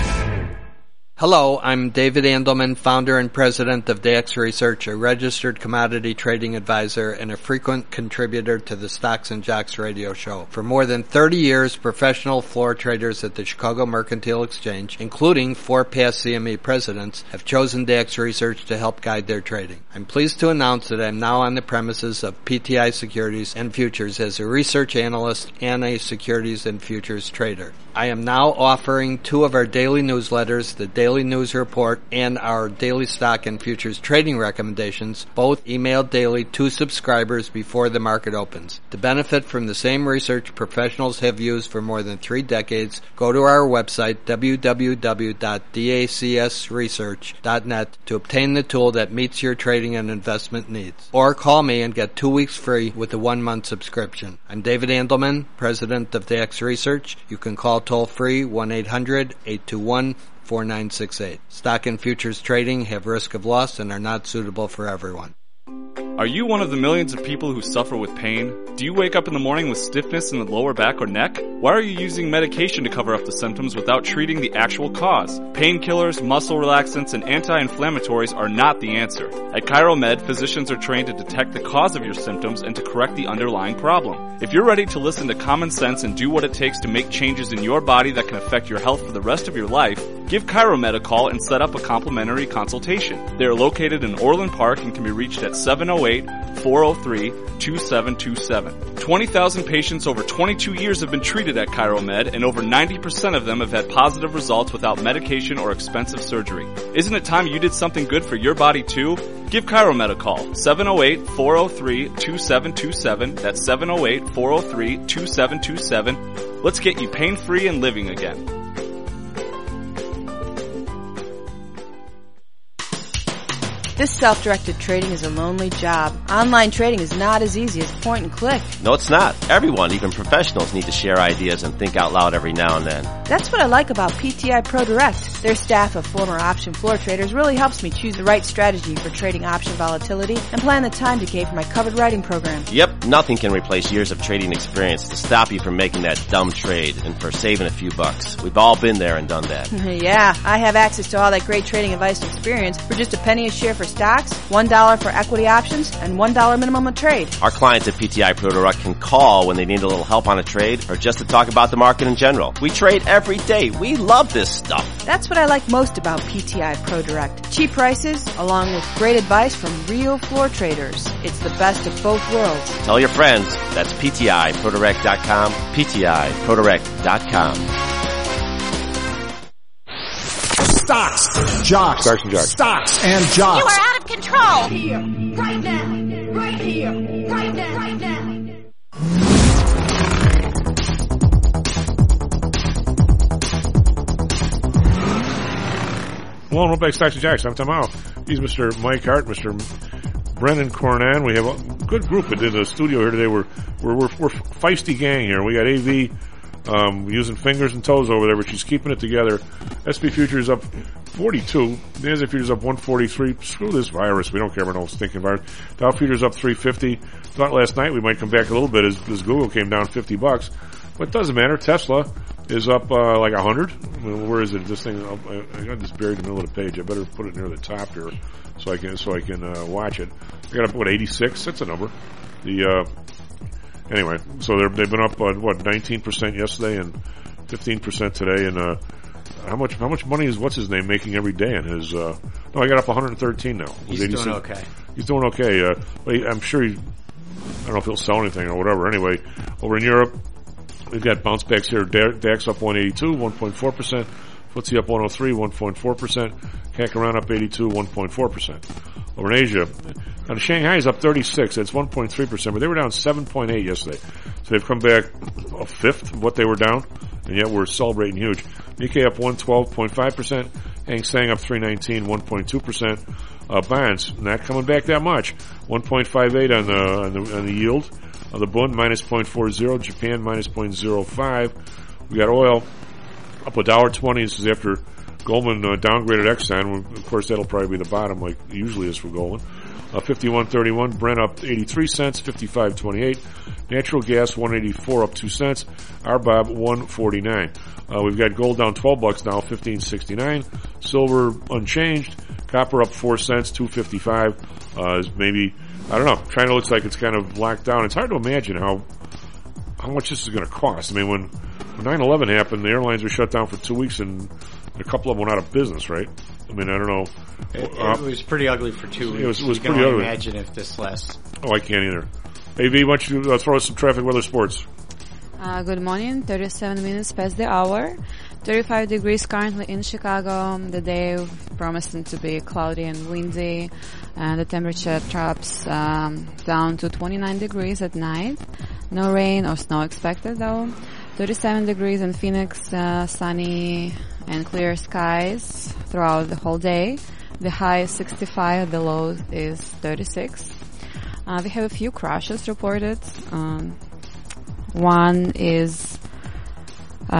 Hello, I'm David Andelman, founder and president of DX Research, a registered commodity trading advisor and a frequent contributor to the Stocks and Jocks radio show. For more than 30 years, professional floor traders at the Chicago Mercantile Exchange, including 4 past CME presidents, have chosen DX Research to help guide their trading. I'm pleased to announce that I'm now on the premises of PTI Securities and Futures as a research analyst and a securities and futures trader. I am now offering 2 of our daily newsletters, the Daily News Report and our Daily Stock and Futures Trading Recommendations, both emailed daily to subscribers before the market opens. To benefit from the same research professionals have used for more than 3 decades, go to our website, www.dacsresearch.net, to obtain the tool that meets your trading and investment needs. Or call me and get 2 weeks free with a 1-month subscription. I'm David Andelman, president of DX Research. You can call toll-free 1-800-821-4968. Stock and futures trading have risk of loss and are not suitable for everyone. Are you one of the millions of people who suffer with pain? Do you wake up in the morning with stiffness in the lower back or neck? Why are you using medication to cover up the symptoms without treating the actual cause? Painkillers, muscle relaxants, and anti-inflammatories are not the answer. At ChiroMed, physicians are trained to detect the cause of your symptoms and to correct the underlying problem. If you're ready to listen to common sense and do what it takes to make changes in your body that can affect your health for the rest of your life, give ChiroMed a call and set up a complimentary consultation. They are located in Orland Park and can be reached at 708-403-2727. 20,000 patients over 22 years have been treated at ChiroMed, and over 90% of them have had positive results without medication or expensive surgery. Isn't it time you did something good for your body too? Give ChiroMed a call, 708-403-2727. That's 708-403-2727. Let's get you pain-free and living again. This self-directed trading is a lonely job. Online trading is not as easy as point and click. No, it's not. Everyone, even professionals, need to share ideas and think out loud every now and then. That's what I like about PTI Pro Direct. Their staff of former option floor traders really helps me choose the right strategy for trading option volatility and plan the time decay for my covered writing program. Yep, nothing can replace years of trading experience to stop you from making that dumb trade and for saving a few bucks. We've all been there and done that. Yeah, I have access to all that great trading advice and experience for just a penny a share for stocks, $1 for equity options, and $1 minimum a trade. Our clients at PTI Pro Direct can call when they need a little help on a trade or just to talk about the market in general. We trade every day. We love this stuff. That's what I like most about PTI Pro Direct. Cheap prices, along with great advice from real floor traders. It's the best of both worlds. Tell your friends. That's PTIProDirect.com, PTIProDirect.com. Stocks, jocks, Stocks and jocks. Stocks and jocks. You are out of control. Here, right now. Right here, right now. Right now. Hello, and welcome back to Stocks and Jocks. I'm Tom Howe. He's Mr. Mike Hart, Mr. Brennan Cornan. We have a good group in the studio here today. We're feisty gang here. We got AV using fingers and toes over there, but she's keeping it together. SP Futures up 42. The NASDAQ Futures up 143. Screw this virus. We don't care about no stinking virus. Dow Futures up 350. Thought last night we might come back a little bit as Google came down $50. But it doesn't matter. Tesla is up like 100. Where is it? This thing, I got this buried in the middle of the page. I better put it near the top here so I can watch it. I got up 86. That's a number. Anyway, so they've been up 19% yesterday and 15% today. And how much money is what's his name making every day? In his I got up 113 now. He's doing okay. He's doing okay. I'm sure I don't know if he'll sell anything or whatever. Anyway, over in Europe, we've got bounce backs here. DAX up 182, 1.4%. FTSE up 103, 1.4%. CAC around up 82, 1.4%. Over in Asia, and Shanghai is up 36. It's 1.3%, but they were down 7.8 yesterday. So they've come back a fifth of what they were down, and yet we're celebrating huge. Nikkei up 112.5%. Hang Seng up 319, 1.2%. Bonds not coming back that much. 1.58 on the yield. The Bund minus 0.40. Japan minus 0.05. We got oil up $1.20. This is after Goldman downgraded Exxon. Of course, that'll probably be the bottom, like it usually is for Goldman. 51.31. Brent up 83 cents. 55.28. Natural gas 184 up 2 cents. RBOB 149. We've got gold down $12 now, 15.69. Silver unchanged. Copper up 4 cents, 2.55. Maybe, I don't know. China looks like it's kind of locked down. It's hard to imagine how much this is going to cost. I mean, when 9/11 happened, the airlines were shut down for 2 weeks, and a couple of them went out of business, right? I mean, I don't know. It was pretty ugly for 2 weeks. It was you pretty ugly. Imagine if this lasts. Oh, I can't either. AV, why don't you throw us some traffic, weather, sports? Good morning. 37 minutes past the hour. 35 degrees currently in Chicago. The day promising to be cloudy and windy. And the temperature drops down to 29 degrees at night. No rain or snow expected though. 37 degrees in Phoenix, sunny and clear skies throughout the whole day. The high is 65, the low is 36. We have a few crashes reported. One is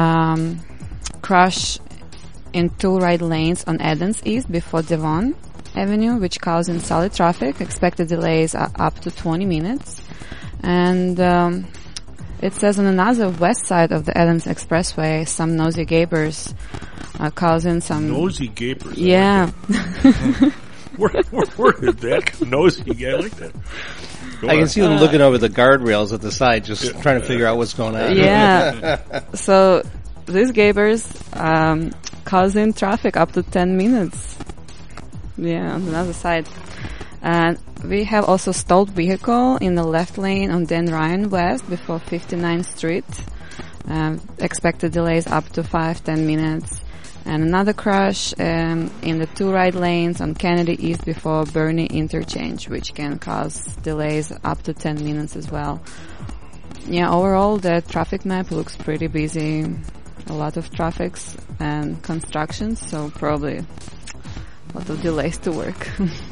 crash in two right lanes on Edens East before Devon. Avenue, which causing solid traffic. Expected delays are up to 20 minutes. And it says on another west side of the Adams Expressway, some nosy gapers are causing some... Nosy gapers? Yeah. Where did that nosy guy like that? I can see them looking over the guardrails at the side, just trying to figure out what's going on. Yeah. So these gapers causing traffic up to 10 minutes. Yeah, on the other side. And we have also stalled vehicle in the left lane on Dan Ryan West before 59th Street. Expected delays up to 5-10 minutes. And another crash in the two right lanes on Kennedy East before Bernie Interchange, which can cause delays up to 10 minutes as well. Yeah, overall the traffic map looks pretty busy. A lot of traffics and construction, so probably a lot of delays to work.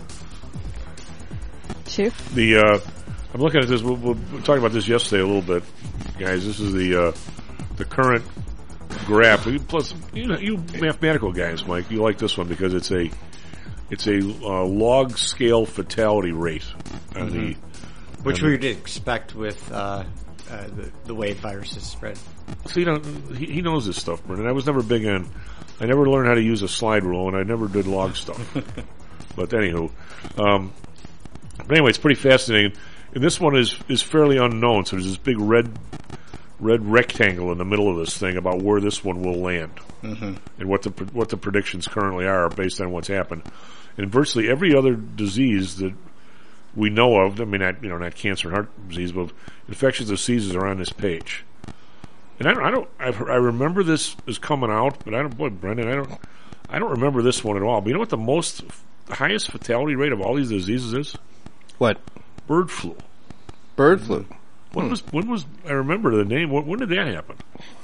Chief? I'm looking at this. We talked about this yesterday a little bit, guys. This is the current graph. Plus, you mathematical guys, Mike, you like this one because it's a log scale fatality rate on the which we would expect with the way viruses spread. See, he knows this stuff, Brendan. I was never big on. I never learned how to use a slide rule, and I never did log stuff. But anywho, but anyway, it's pretty fascinating. And this one is fairly unknown. So there's this big red rectangle in the middle of this thing about where this one will land, and what the predictions currently are based on what's happened. And virtually every other disease that we know of, I mean, not cancer and heart disease, but infectious diseases are on this page. And I remember this is coming out, but Brendan, I don't remember this one at all. But you know what the highest fatality rate of all these diseases is? What? Bird flu. Bird flu. When was I remember the name? When did that happen?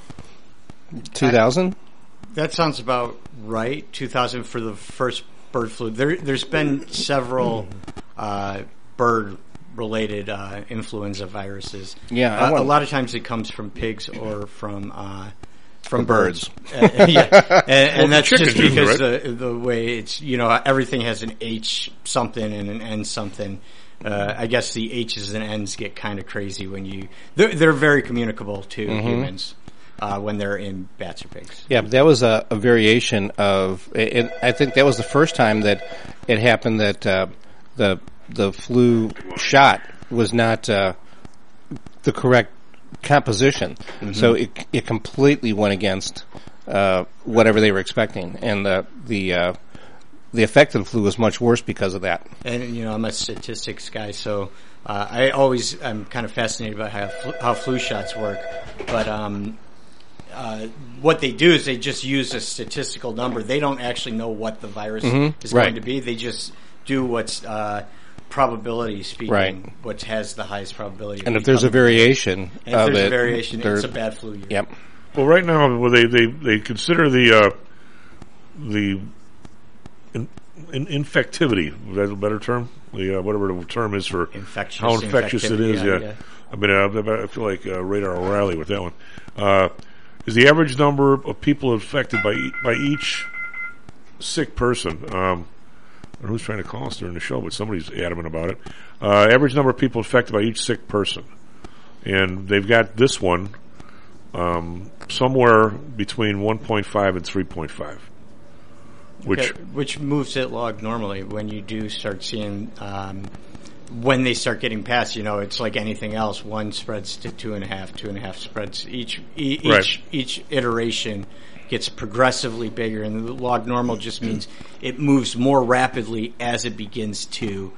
2000. That sounds about right. 2000 for the first bird flu. There's been several bird-related influenza viruses. Yeah, a lot of times it comes from pigs or from birds. Yeah, and that's just too, because right? the way it's everything has an H something and an N something. I guess the H's and N's get kind of crazy when they're very communicable to humans when they're in bats or pigs. Yeah, but that was a variation of. I think that was the first time that it happened that the flu shot was not the correct composition, so it completely went against whatever they were expecting, and the effect of the flu was much worse because of that. And I'm a statistics guy, so I'm kind of fascinated by how flu shots work. But what they do is they just use a statistical number. They don't actually know what the virus is going to be. They just do what's probability speaking, what has the highest probability. And if there's a variation, it's a bad flu year. Yep. Well, right now, they consider the infectivity. Is that a better term? Whatever the term is for how infectious it is. Yeah. I mean, I feel like Radar O'Reilly with that one. Is the average number of people affected by each sick person? I don't know who's trying to call us during the show, but somebody's adamant about it. Average number of people affected by each sick person, and they've got this one somewhere between 1.5 and 3.5. Which moves it log normally when you do start seeing when they start getting past, it's like anything else. 1 spreads to 2.5, 2.5 spreads. Each iteration gets progressively bigger, and the log normal just means it moves more rapidly as it begins to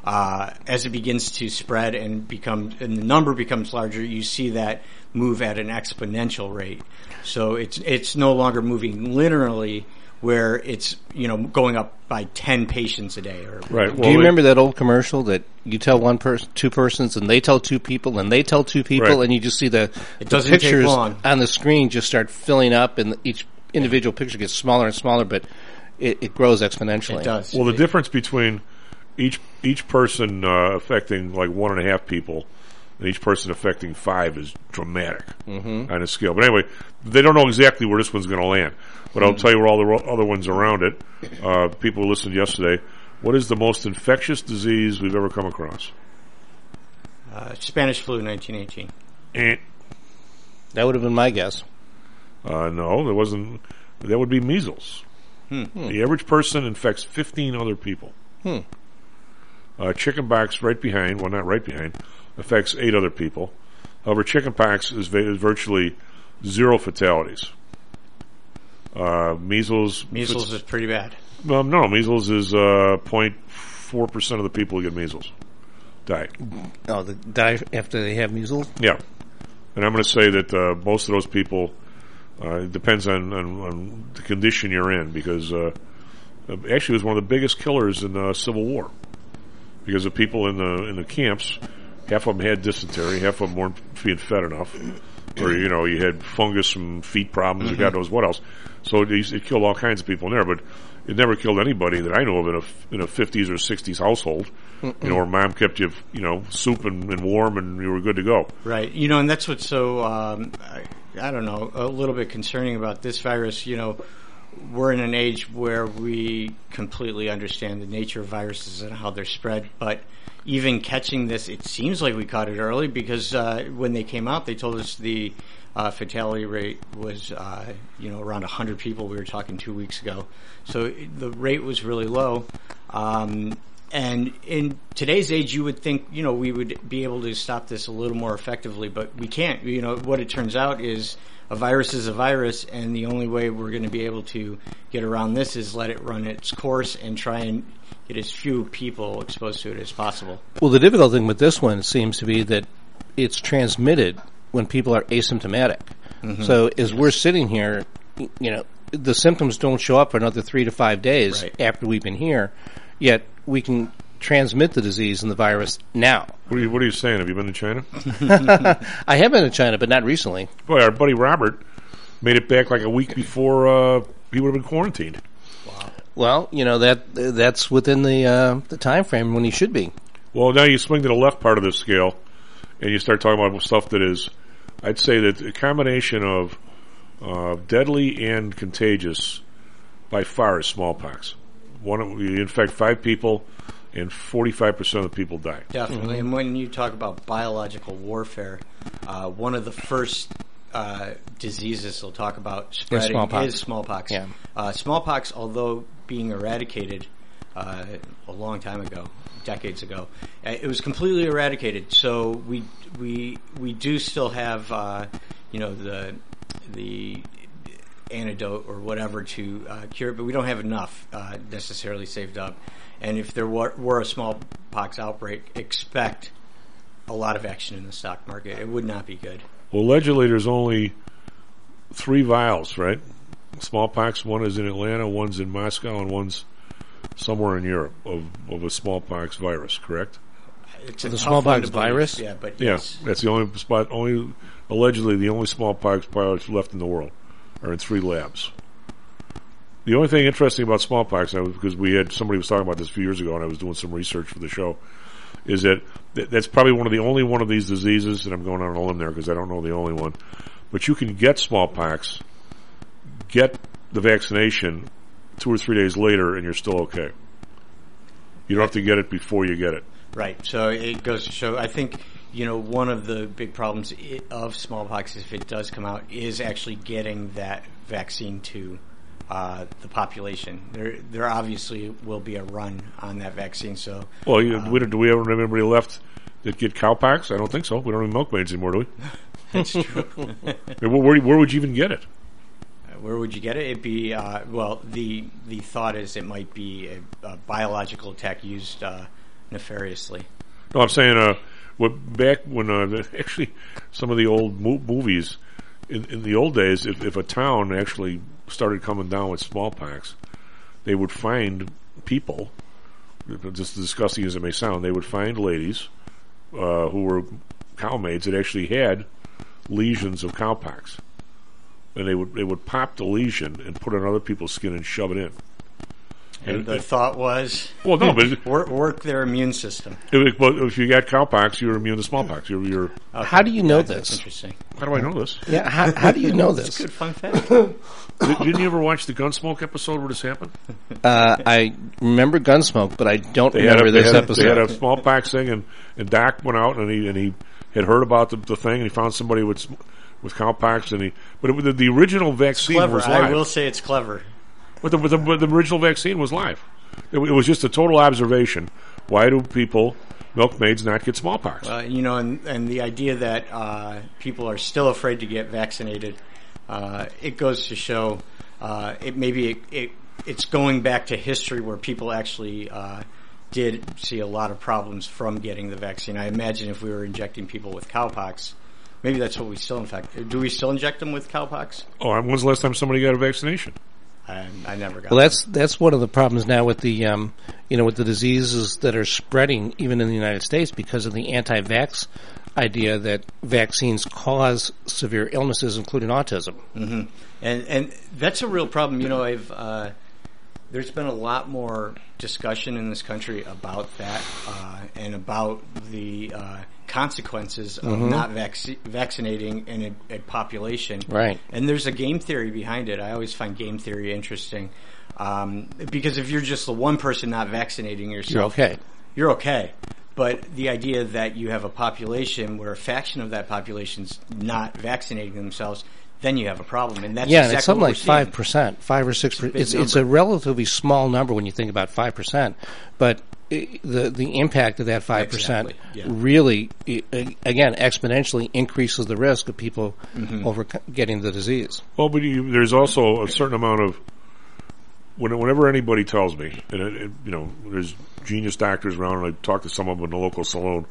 spread and the number becomes larger. You see that move at an exponential rate. So it's no longer moving linearly, where it's going up by 10 patients a day. Right. Do you remember that old commercial that you tell one person, 2 persons, and they tell 2 people, and they tell 2 people, and you just see the pictures on the screen just start filling up, and each individual picture gets smaller and smaller, but it grows exponentially. It does. Well, the difference between each person affecting like 1.5 people and each person affecting 5 is dramatic on a scale. But anyway, they don't know exactly where this one's going to land. But I'll tell you where all the other ones around it. People who listened yesterday, What is the most infectious disease we've ever come across? Spanish flu, 1918. That would have been my guess. No, there wasn't. That would be measles. The average person infects 15 other people. Chickenpox right behind, well, not right behind, affects 8 other people. However, chickenpox is virtually 0 fatalities. Measles is pretty bad. No, measles is 0.4% of the people who get measles die. Oh, they die after they have measles? Yeah. And I'm going to say that most of those people, it depends on the condition you're in, because actually it was one of the biggest killers in the Civil War. Because the people in the camps, half of them had dysentery, half of them weren't being fed enough, or you had fungus from feet problems, or God knows what else. So it killed all kinds of people in there, but it never killed anybody that I know of in a 50s or 60s household. Where mom kept you, soup and warm, and you were good to go. Right. And that's what's so I don't know, a little bit concerning about this virus. We're in an age where we completely understand the nature of viruses and how they're spread, but even catching this, it seems like we caught it early, because when they came out, they told us the fatality rate was around 100 people. We were talking 2 weeks ago, so the rate was really low. And in today's age, you would think, we would be able to stop this a little more effectively, but we can't. What it turns out is a virus is a virus, and the only way we're going to be able to get around this is let it run its course and try and get as few people exposed to it as possible. Well, the difficult thing with this one seems to be that it's transmitted when people are asymptomatic. So as we're sitting here, the symptoms don't show up for another 3 to 5 days after we've been here, yet we can transmit the disease and the virus now. What are you saying? Have you been to China? I have been to China, but not recently. Boy, our buddy Robert made it back like a week before he would have been quarantined. Wow. Well, that's within the time frame when he should be. Well, now you swing to the left part of the scale, and you start talking about stuff that is, I'd say that a combination of deadly and contagious by far is smallpox. You infect 5 people, and 45% of the people die. Definitely. And when you talk about biological warfare, one of the first diseases they'll talk about spreading is smallpox. Yeah. Smallpox, although being eradicated a long time ago, decades ago, it was completely eradicated. So we do still have the antidote or whatever to cure it, but we don't have enough necessarily saved up. And if there were a smallpox outbreak, expect a lot of action in the stock market. It would not be good. Well, allegedly there's only 3 vials, right? Smallpox, one is in Atlanta, one's in Moscow, and one's somewhere in Europe of a smallpox virus, correct? It's the smallpox virus? Yeah, but yes. That's the allegedly the only smallpox virus left in the world are in 3 labs. The only thing interesting about smallpox, because somebody was talking about this a few years ago, and I was doing some research for the show, is that that's probably one of these diseases, and I'm going on a limb there because I don't know the only one, but you can get smallpox, get the vaccination 2 or 3 days later, and you're still okay. You don't have to get it before you get it. Right. So it goes to show, I think, one of the big problems of smallpox, if it does come out, is actually getting that vaccine to the population. There obviously will be a run on that vaccine. So, well, do we ever have anybody left that get cowpox? I don't think so. We don't have milkmaids anymore, do we? That's true. Where would you even get it? Where would you get it? It'd be the thought is it might be a biological attack used nefariously. No, I'm saying back when actually some of the old movies in the old days, if a town actually started coming down with smallpox, they would find people, just as disgusting as it may sound, they would find ladies who were cowmaids that actually had lesions of cowpox. And they would pop the lesion and put it on other people's skin and shove it in. And the thought was, well, no, but work their immune system. But if you got cowpox, you're immune to smallpox. You're okay. How do you know this? That's interesting. How do I know this? Yeah, how do you know this? It's a good fun fact. Didn't you ever watch the Gunsmoke episode where this happened? I remember Gunsmoke, but I don't remember this episode. They had a smallpox thing, and Doc went out and he had heard about the thing, and he found somebody with cowpox, but the original vaccine was live. I will say it's clever. But the original vaccine was live. It was just a total observation. Why do milkmaids not get smallpox? And the idea that people are still afraid to get vaccinated, it goes to show it's going back to history where people actually did see a lot of problems from getting the vaccine. I imagine if we were injecting people with cowpox, maybe that's what we still infect. Do we still inject them with cowpox? Oh, when's the last time somebody got a vaccination? I never got. Well, that's one of the problems now with the with the diseases that are spreading even in the United States because of the anti-vax idea that vaccines cause severe illnesses, including autism. Mm-hmm. And that's a real problem. There's been a lot more discussion in this country about that and about the consequences of not vaccinating in a population. Right. And there's a game theory behind it. I always find game theory interesting because if you're just the one person not vaccinating yourself, you're okay. But the idea that you have a population where a faction of that population's not vaccinating themselves, then you have a problem, and that's exactly it's something like 5%, 5 or 6%. It's a relatively small number when you think about 5%, but the impact of that 5% really, again, exponentially increases the risk of people over getting the disease. Well, but there's also a certain amount of whenever anybody tells me, and there's genius doctors around, and I talk to some of them in the local saloon,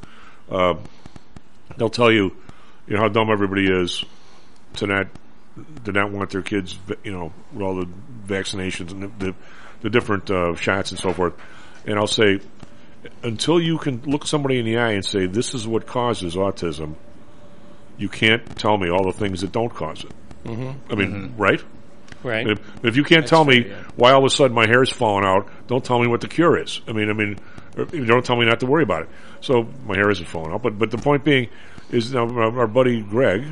they'll tell you how dumb everybody is to not want their kids, with all the vaccinations and the different shots and so forth. And I'll say, until you can look somebody in the eye and say, this is what causes autism, you can't tell me all the things that don't cause it. Mm-hmm. I mean, right? Right. If you can't tell me why all of a sudden my hair is falling out, don't tell me what the cure is. I mean, don't tell me not to worry about it. So my hair isn't falling out. But the point being is now our buddy Greg,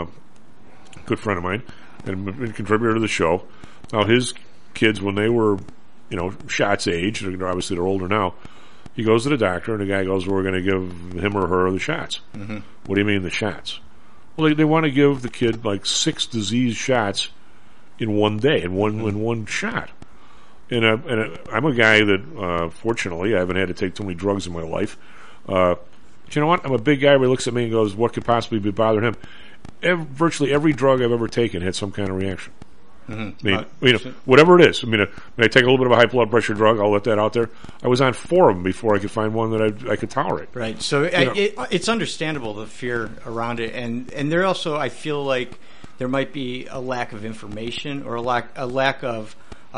good friend of mine, and contributor to the show. Now his kids, when they were, shots age, obviously they're older now, he goes to the doctor and the guy goes, we're going to give him or her the shots. Mm-hmm. What do you mean the shots? Well, they want to give the kid like 6 disease shots in one day, in one shot. And I'm a guy that, fortunately, I haven't had to take too many drugs in my life. But you know what? I'm a big guy who looks at me and goes, what could possibly be bothering him? Virtually every drug I've ever taken had some kind of reaction. Mm-hmm. Whatever it is. I take a little bit of a high blood pressure drug. I'll let that out there. I was on 4 of them before I could find one that I could tolerate. Right. So it's understandable, the fear around it, and there also, I feel like there might be a lack of information or a lack of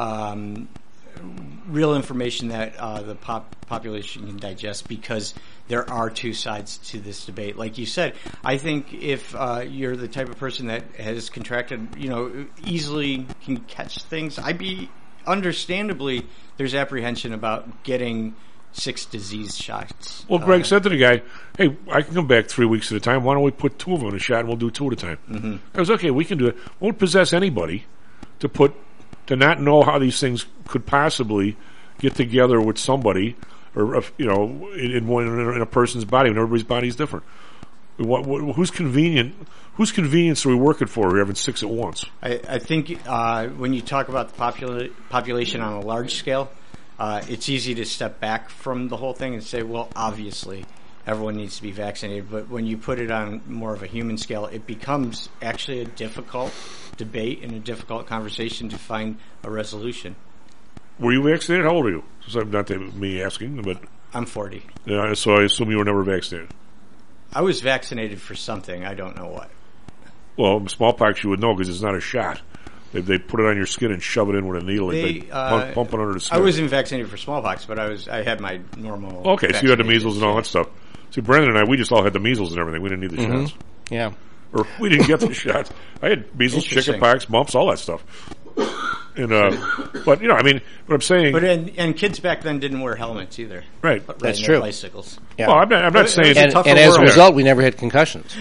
real information that the population can digest, because there are 2 sides to this debate. Like you said, I think if you're the type of person that has contracted, easily can catch things, understandably, there's apprehension about getting 6 disease shots. Well, Greg said to the guy, hey, I can come back 3 weeks at a time. Why don't we put 2 of them in a shot and we'll do 2 at a time? Mm-hmm. I was, okay, we can do it. Won't possess anybody to not know how these things could possibly get together with somebody, or in a person's body, when everybody's body is different. Who's convenience are we working for? We're having 6 at once. I think when you talk about the population on a large scale, it's easy to step back from the whole thing and say, well, obviously everyone needs to be vaccinated. But when you put it on more of a human scale, it becomes actually a difficult debate and a difficult conversation to find a resolution. Were you vaccinated? How old are you? So not me asking, but I'm 40. Yeah, so I assume you were never vaccinated. I was vaccinated for something. I don't know what. Well, smallpox you would know because it's not a shot. They put it on your skin and shove it in with a needle. They pump it under the skin. I wasn't vaccinated for smallpox, but I had my normal. Okay, so you had the measles and all that stuff. See, Brandon and I, we just all had the measles and everything. We didn't need the shots. Yeah. Or we didn't get the shots. I had measles, chickenpox, mumps, all that stuff. And but I mean, what I'm saying. But and kids back then didn't wear helmets either. Right, that's true. Bicycles. Yeah. Well, I'm not saying. And as a result, we never had concussions.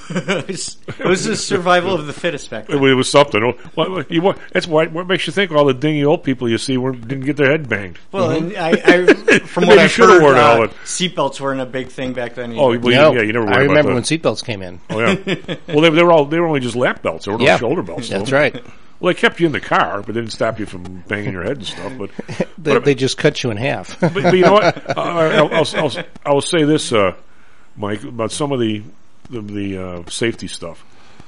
It was the survival of the fittest back then. It was something. That's what makes you think all the dingy old people you see didn't get their head banged. Well, and I from what I've heard, seatbelts weren't a big thing back then either. Oh, well, you never. I remember when seatbelts came in. Oh yeah. Well, they were only just lap belts. There were no shoulder belts. That's right. Well, they kept you in the car, but didn't stop you from banging your head and stuff. But they just cut you in half. but you know what? I will say this, Mike, about some of the safety stuff.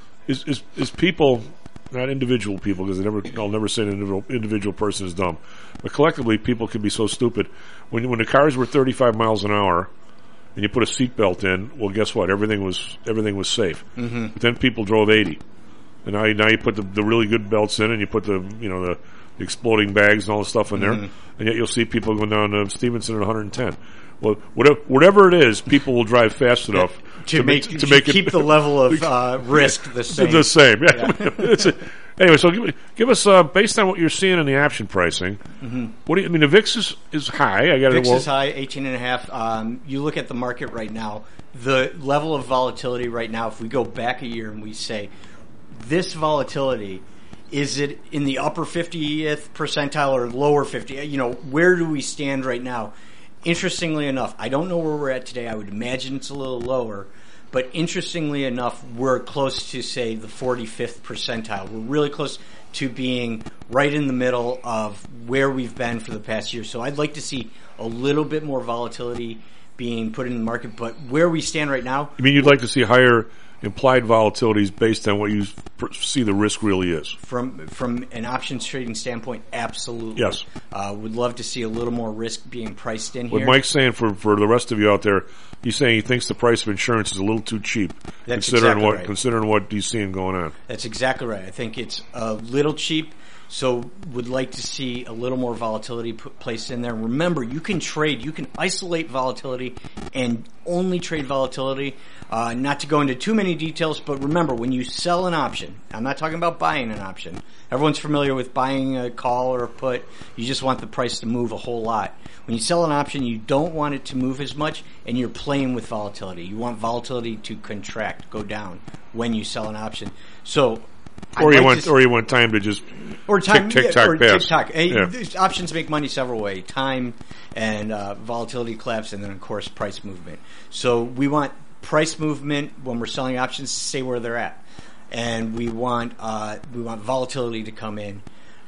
Is people, not individual people, because I'll never say an individual person is dumb, but collectively people can be so stupid. When the cars were 35 miles an hour, and you put a seatbelt in, well, guess what? Everything was safe. Mm-hmm. But then people drove 80. And now you put the really good belts in, and you put the exploding bags and all the stuff in there, and yet you'll see people going down to Stevenson at 110. Well, whatever it is, people will drive fast enough to keep the level of risk the same. The same, yeah. Anyway, so give us based on what you're seeing in the option pricing. Mm-hmm. What do you? I mean, the VIX is high. VIX is high, 18.5. You look at the market right now. The level of volatility right now. If we go back a year and we say, this volatility, is it in the upper 50th percentile or lower 50? Where do we stand right now? Interestingly enough, I don't know where we're at today. I would imagine it's a little lower. But interestingly enough, we're close to, say, the 45th percentile. We're really close to being right in the middle of where we've been for the past year. So I'd like to see a little bit more volatility being put in the market. But where we stand right now... You mean you'd like to see higher implied volatilities based on what you see the risk really is? From an options trading standpoint, absolutely. Yes. Would love to see a little more risk being priced in here. What Mike's saying for the rest of you out there, he's saying he thinks the price of insurance is a little too cheap, considering what he's seeing going on. That's exactly right. I think it's a little cheap. So would like to see a little more volatility placed in there. Remember, you can isolate volatility and only trade volatility. Not to go into too many details, but remember, when you sell an option, I'm not talking about buying an option. Everyone's familiar with buying a call or a put. You just want the price to move a whole lot. When you sell an option, you don't want it to move as much, and you're playing with volatility. You want volatility to contract, go down when you sell an option. So... Or you want time to just tick-tock pass. Tick-tock. Options make money several ways. Time and volatility collapse, and then, of course, price movement. So we want price movement when we're selling options to stay where they're at. And we want volatility to come in.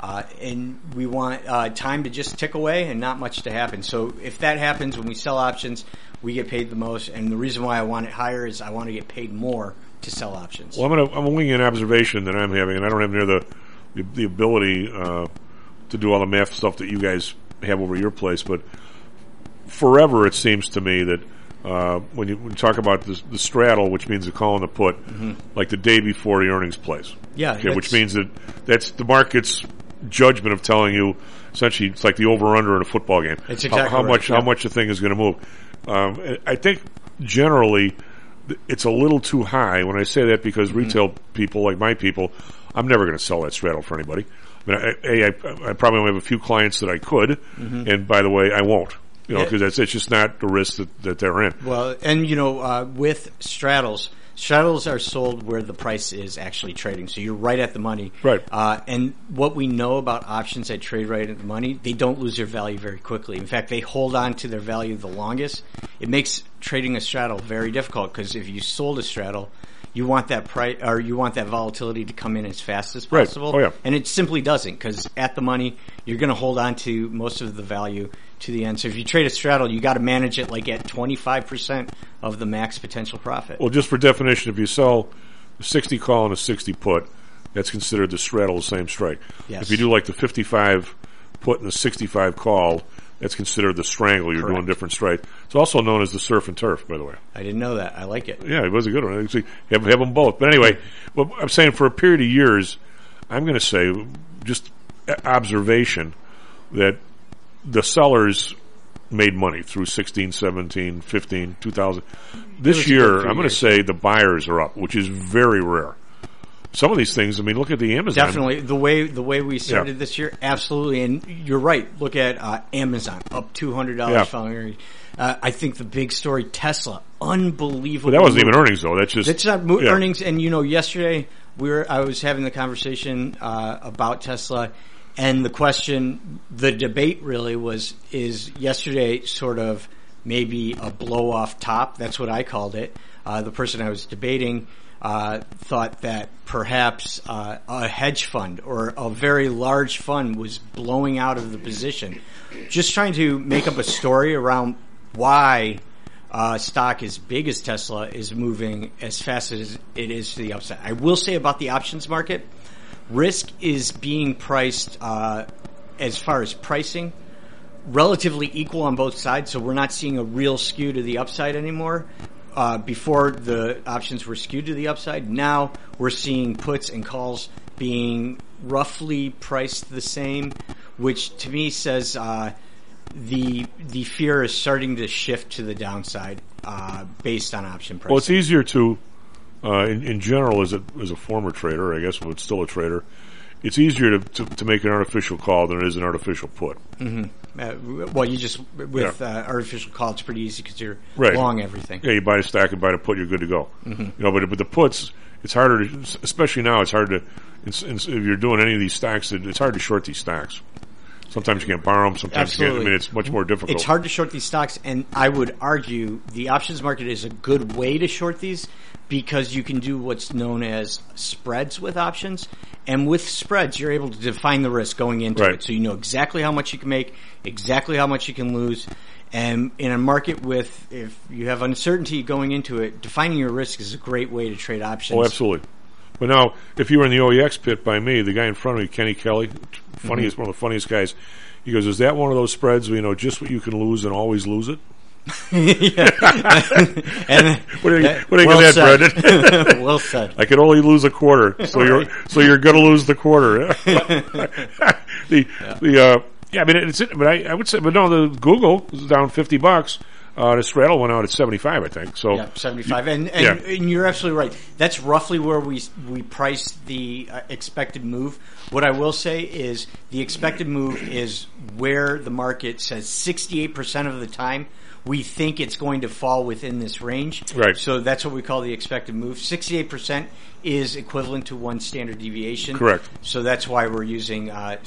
And we want time to just tick away and not much to happen. So if that happens when we sell options, we get paid the most. And the reason why I want it higher is I want to get paid more to sell options. Well, I'm winging an observation that I'm having, and I don't have near the ability to do all the math stuff that you guys have over your place. But forever, it seems to me that when you talk about the straddle, which means the call and the put, like the day before the earnings plays. Yeah. Okay, which means that's the market's judgment of telling you essentially it's like the over/under in a football game. It's exactly how much the thing is going to move. I think generally it's a little too high when I say that because retail people like my people, I'm never going to sell that straddle for anybody. I mean, I probably only have a few clients that I could, and by the way, I won't. Because it's just not the risk that they're in. Well, and with straddles are sold where the price is actually trading, so you're right at the money. Right. And what we know about options that trade right at the money, they don't lose their value very quickly. In fact, they hold on to their value the longest. It makes trading a straddle very difficult because if you sold a straddle, you want that price or you want that volatility to come in as fast as possible. Right. Oh, yeah. And it simply doesn't because at the money, you're going to hold on to most of the value to the end. So if you trade a straddle, you got to manage it like at 25% of the max potential profit. Well, just for definition, if you sell a 60 call and a 60 put, that's considered the straddle, the same strike. Yes. If you do like the 55 put and the 65 call, that's considered the strangle. You're doing different strike. It's also known as the surf and turf, by the way. I didn't know that. I like it. Yeah, it was a good one. Actually, have them both. But anyway, well, I'm saying for a period of years, I'm going to say just observation that the sellers made money through 16, 17, 15, 2000. This year, I'm going to say the buyers are up, which is very rare. some of these things, I mean, look at the Amazon. Definitely. The way we started this year, absolutely. And you're right. Look at Amazon, up $200 following. I think the big story, Tesla, unbelievable. But that wasn't even earnings, though. That's not earnings. And, yesterday I was having the conversation about Tesla, and the debate really is yesterday sort of maybe a blow-off top. That's what I called it. The person I was debating thought that perhaps a hedge fund or a very large fund was blowing out of the position. Just trying to make up a story around why stock as big as Tesla is moving as fast as it is to the upside. I will say about the options market, risk is being priced as far as pricing relatively equal on both sides, so we're not seeing a real skew to the upside anymore. Before the options were skewed to the upside, now we're seeing puts and calls being roughly priced the same, which to me says the fear is starting to shift to the downside based on option pricing. Well, it's easier to, in general, as a former trader, I guess, but still a trader, it's easier to make an artificial call than it is an artificial put. Mm-hmm. Well, you just with artificial call, it's pretty easy because you're long everything. Yeah, you buy a stack and buy a put, you're good to go. Mm-hmm. But the puts, it's harder to, especially now. It's hard to, if you're doing any of these stacks, it's hard to short these stacks. Sometimes you can't borrow them. Sometimes you can't. I mean, it's much more difficult. It's hard to short these stocks, and I would argue the options market is a good way to short these because you can do what's known as spreads with options. And with spreads, you're able to define the risk going into it. So you know exactly how much you can make, exactly how much you can lose. And in a market if you have uncertainty going into it, defining your risk is a great way to trade options. Oh, absolutely. But now, if you were in the OEX pit by me, the guy in front of me, Kenny Kelly, funniest, one of the funniest guys, he goes, is that one of those spreads where, just what you can lose and always lose it? And what do you get that, Brendan? Well said. I can only lose a quarter, so you're going to lose the quarter. I would say, but no, the Google is down $50. The straddle went out at 75, I think. So yeah, 75, and you're absolutely right. That's roughly where we priced the expected move. What I will say is the expected move is where the market says 68% of the time we think it's going to fall within this range. Right. So that's what we call the expected move. 68% is equivalent to one standard deviation. Correct. So that's why we're using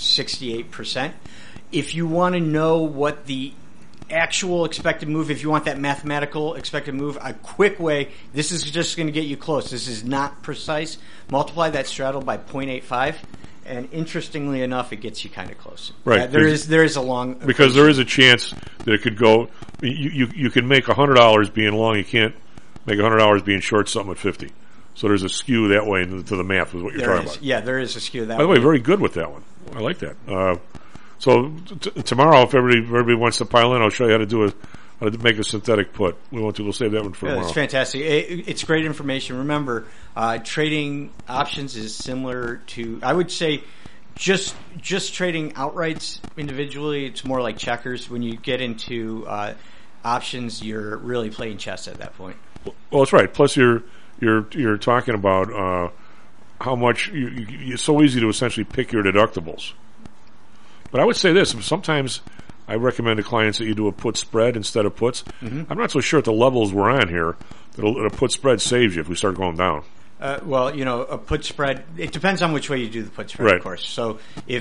68%. If you want to know what the actual expected move, if you want that mathematical expected move, a quick way, this is just going to get you close. This is not precise. Multiply that straddle by 0.85, and interestingly enough, it gets you kind of close. Right. There is a long... Because there is a chance that it could go... You can make $100 being long. You can't make $100 being short something at 50. So there's a skew that way to the math is what you're talking about. Yeah, there is a skew that way. By the way, very good with that one. I like that. So tomorrow, if everybody wants to pile in, I'll show you how to make a synthetic put. We'll save that one for tomorrow. It's fantastic. It's great information. Remember, trading options is similar to, I would say, just trading outrights individually. It's more like checkers. When you get into options, you're really playing chess at that point. Well, that's right. Plus, you're talking about how much it's so easy to essentially pick your deductibles. But I would say this, sometimes I recommend to clients that you do a put spread instead of puts. Mm-hmm. I'm not so sure at the levels we're on here that a put spread saves you if we start going down. Well, a put spread, it depends on which way you do the put spread, right. Of course. So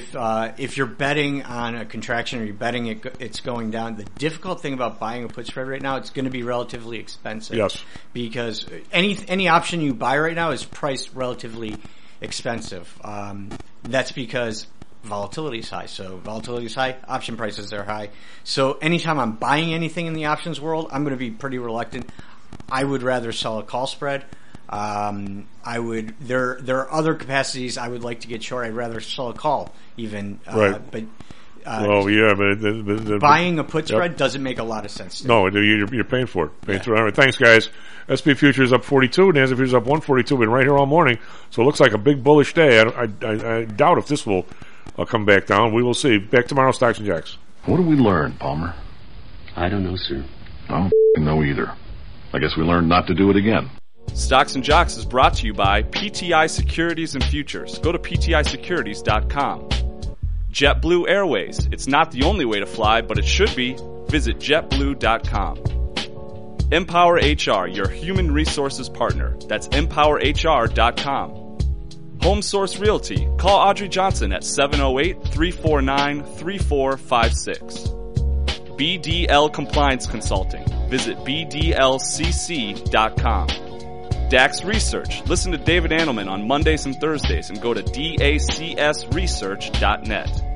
if you're betting on a contraction or you're betting it's going down, the difficult thing about buying a put spread right now, it's going to be relatively expensive. Yes. Because any option you buy right now is priced relatively expensive. That's because volatility is high. So volatility is high, option prices are high. So anytime I'm buying anything in the options world, I'm going to be pretty reluctant. I would rather sell a call spread. There are other capacities I would like to get short. I'd rather sell a call even. Right. But buying a put spread doesn't make a lot of sense. No, you're paying for it. All right, thanks, guys. SP futures up 42, NASDAQ futures up 142. Been right here all morning, so it looks like a big bullish day. I doubt if this will come back down. We will see. Back tomorrow, Stocks and Jacks. What did we learn, Palmer? I don't know, sir. I don't know either. I guess we learned not to do it again. Stocks and Jocks is brought to you by PTI Securities and Futures. Go to PTIsecurities.com. JetBlue Airways. It's not the only way to fly, but it should be. Visit JetBlue.com. Empower HR, your human resources partner. That's EmpowerHR.com. Home Source Realty. Call Audrey Johnson at 708-349-3456. BDL Compliance Consulting. Visit BDLCC.com. DAX Research. Listen to David Andelman on Mondays and Thursdays and go to DACSresearch.net.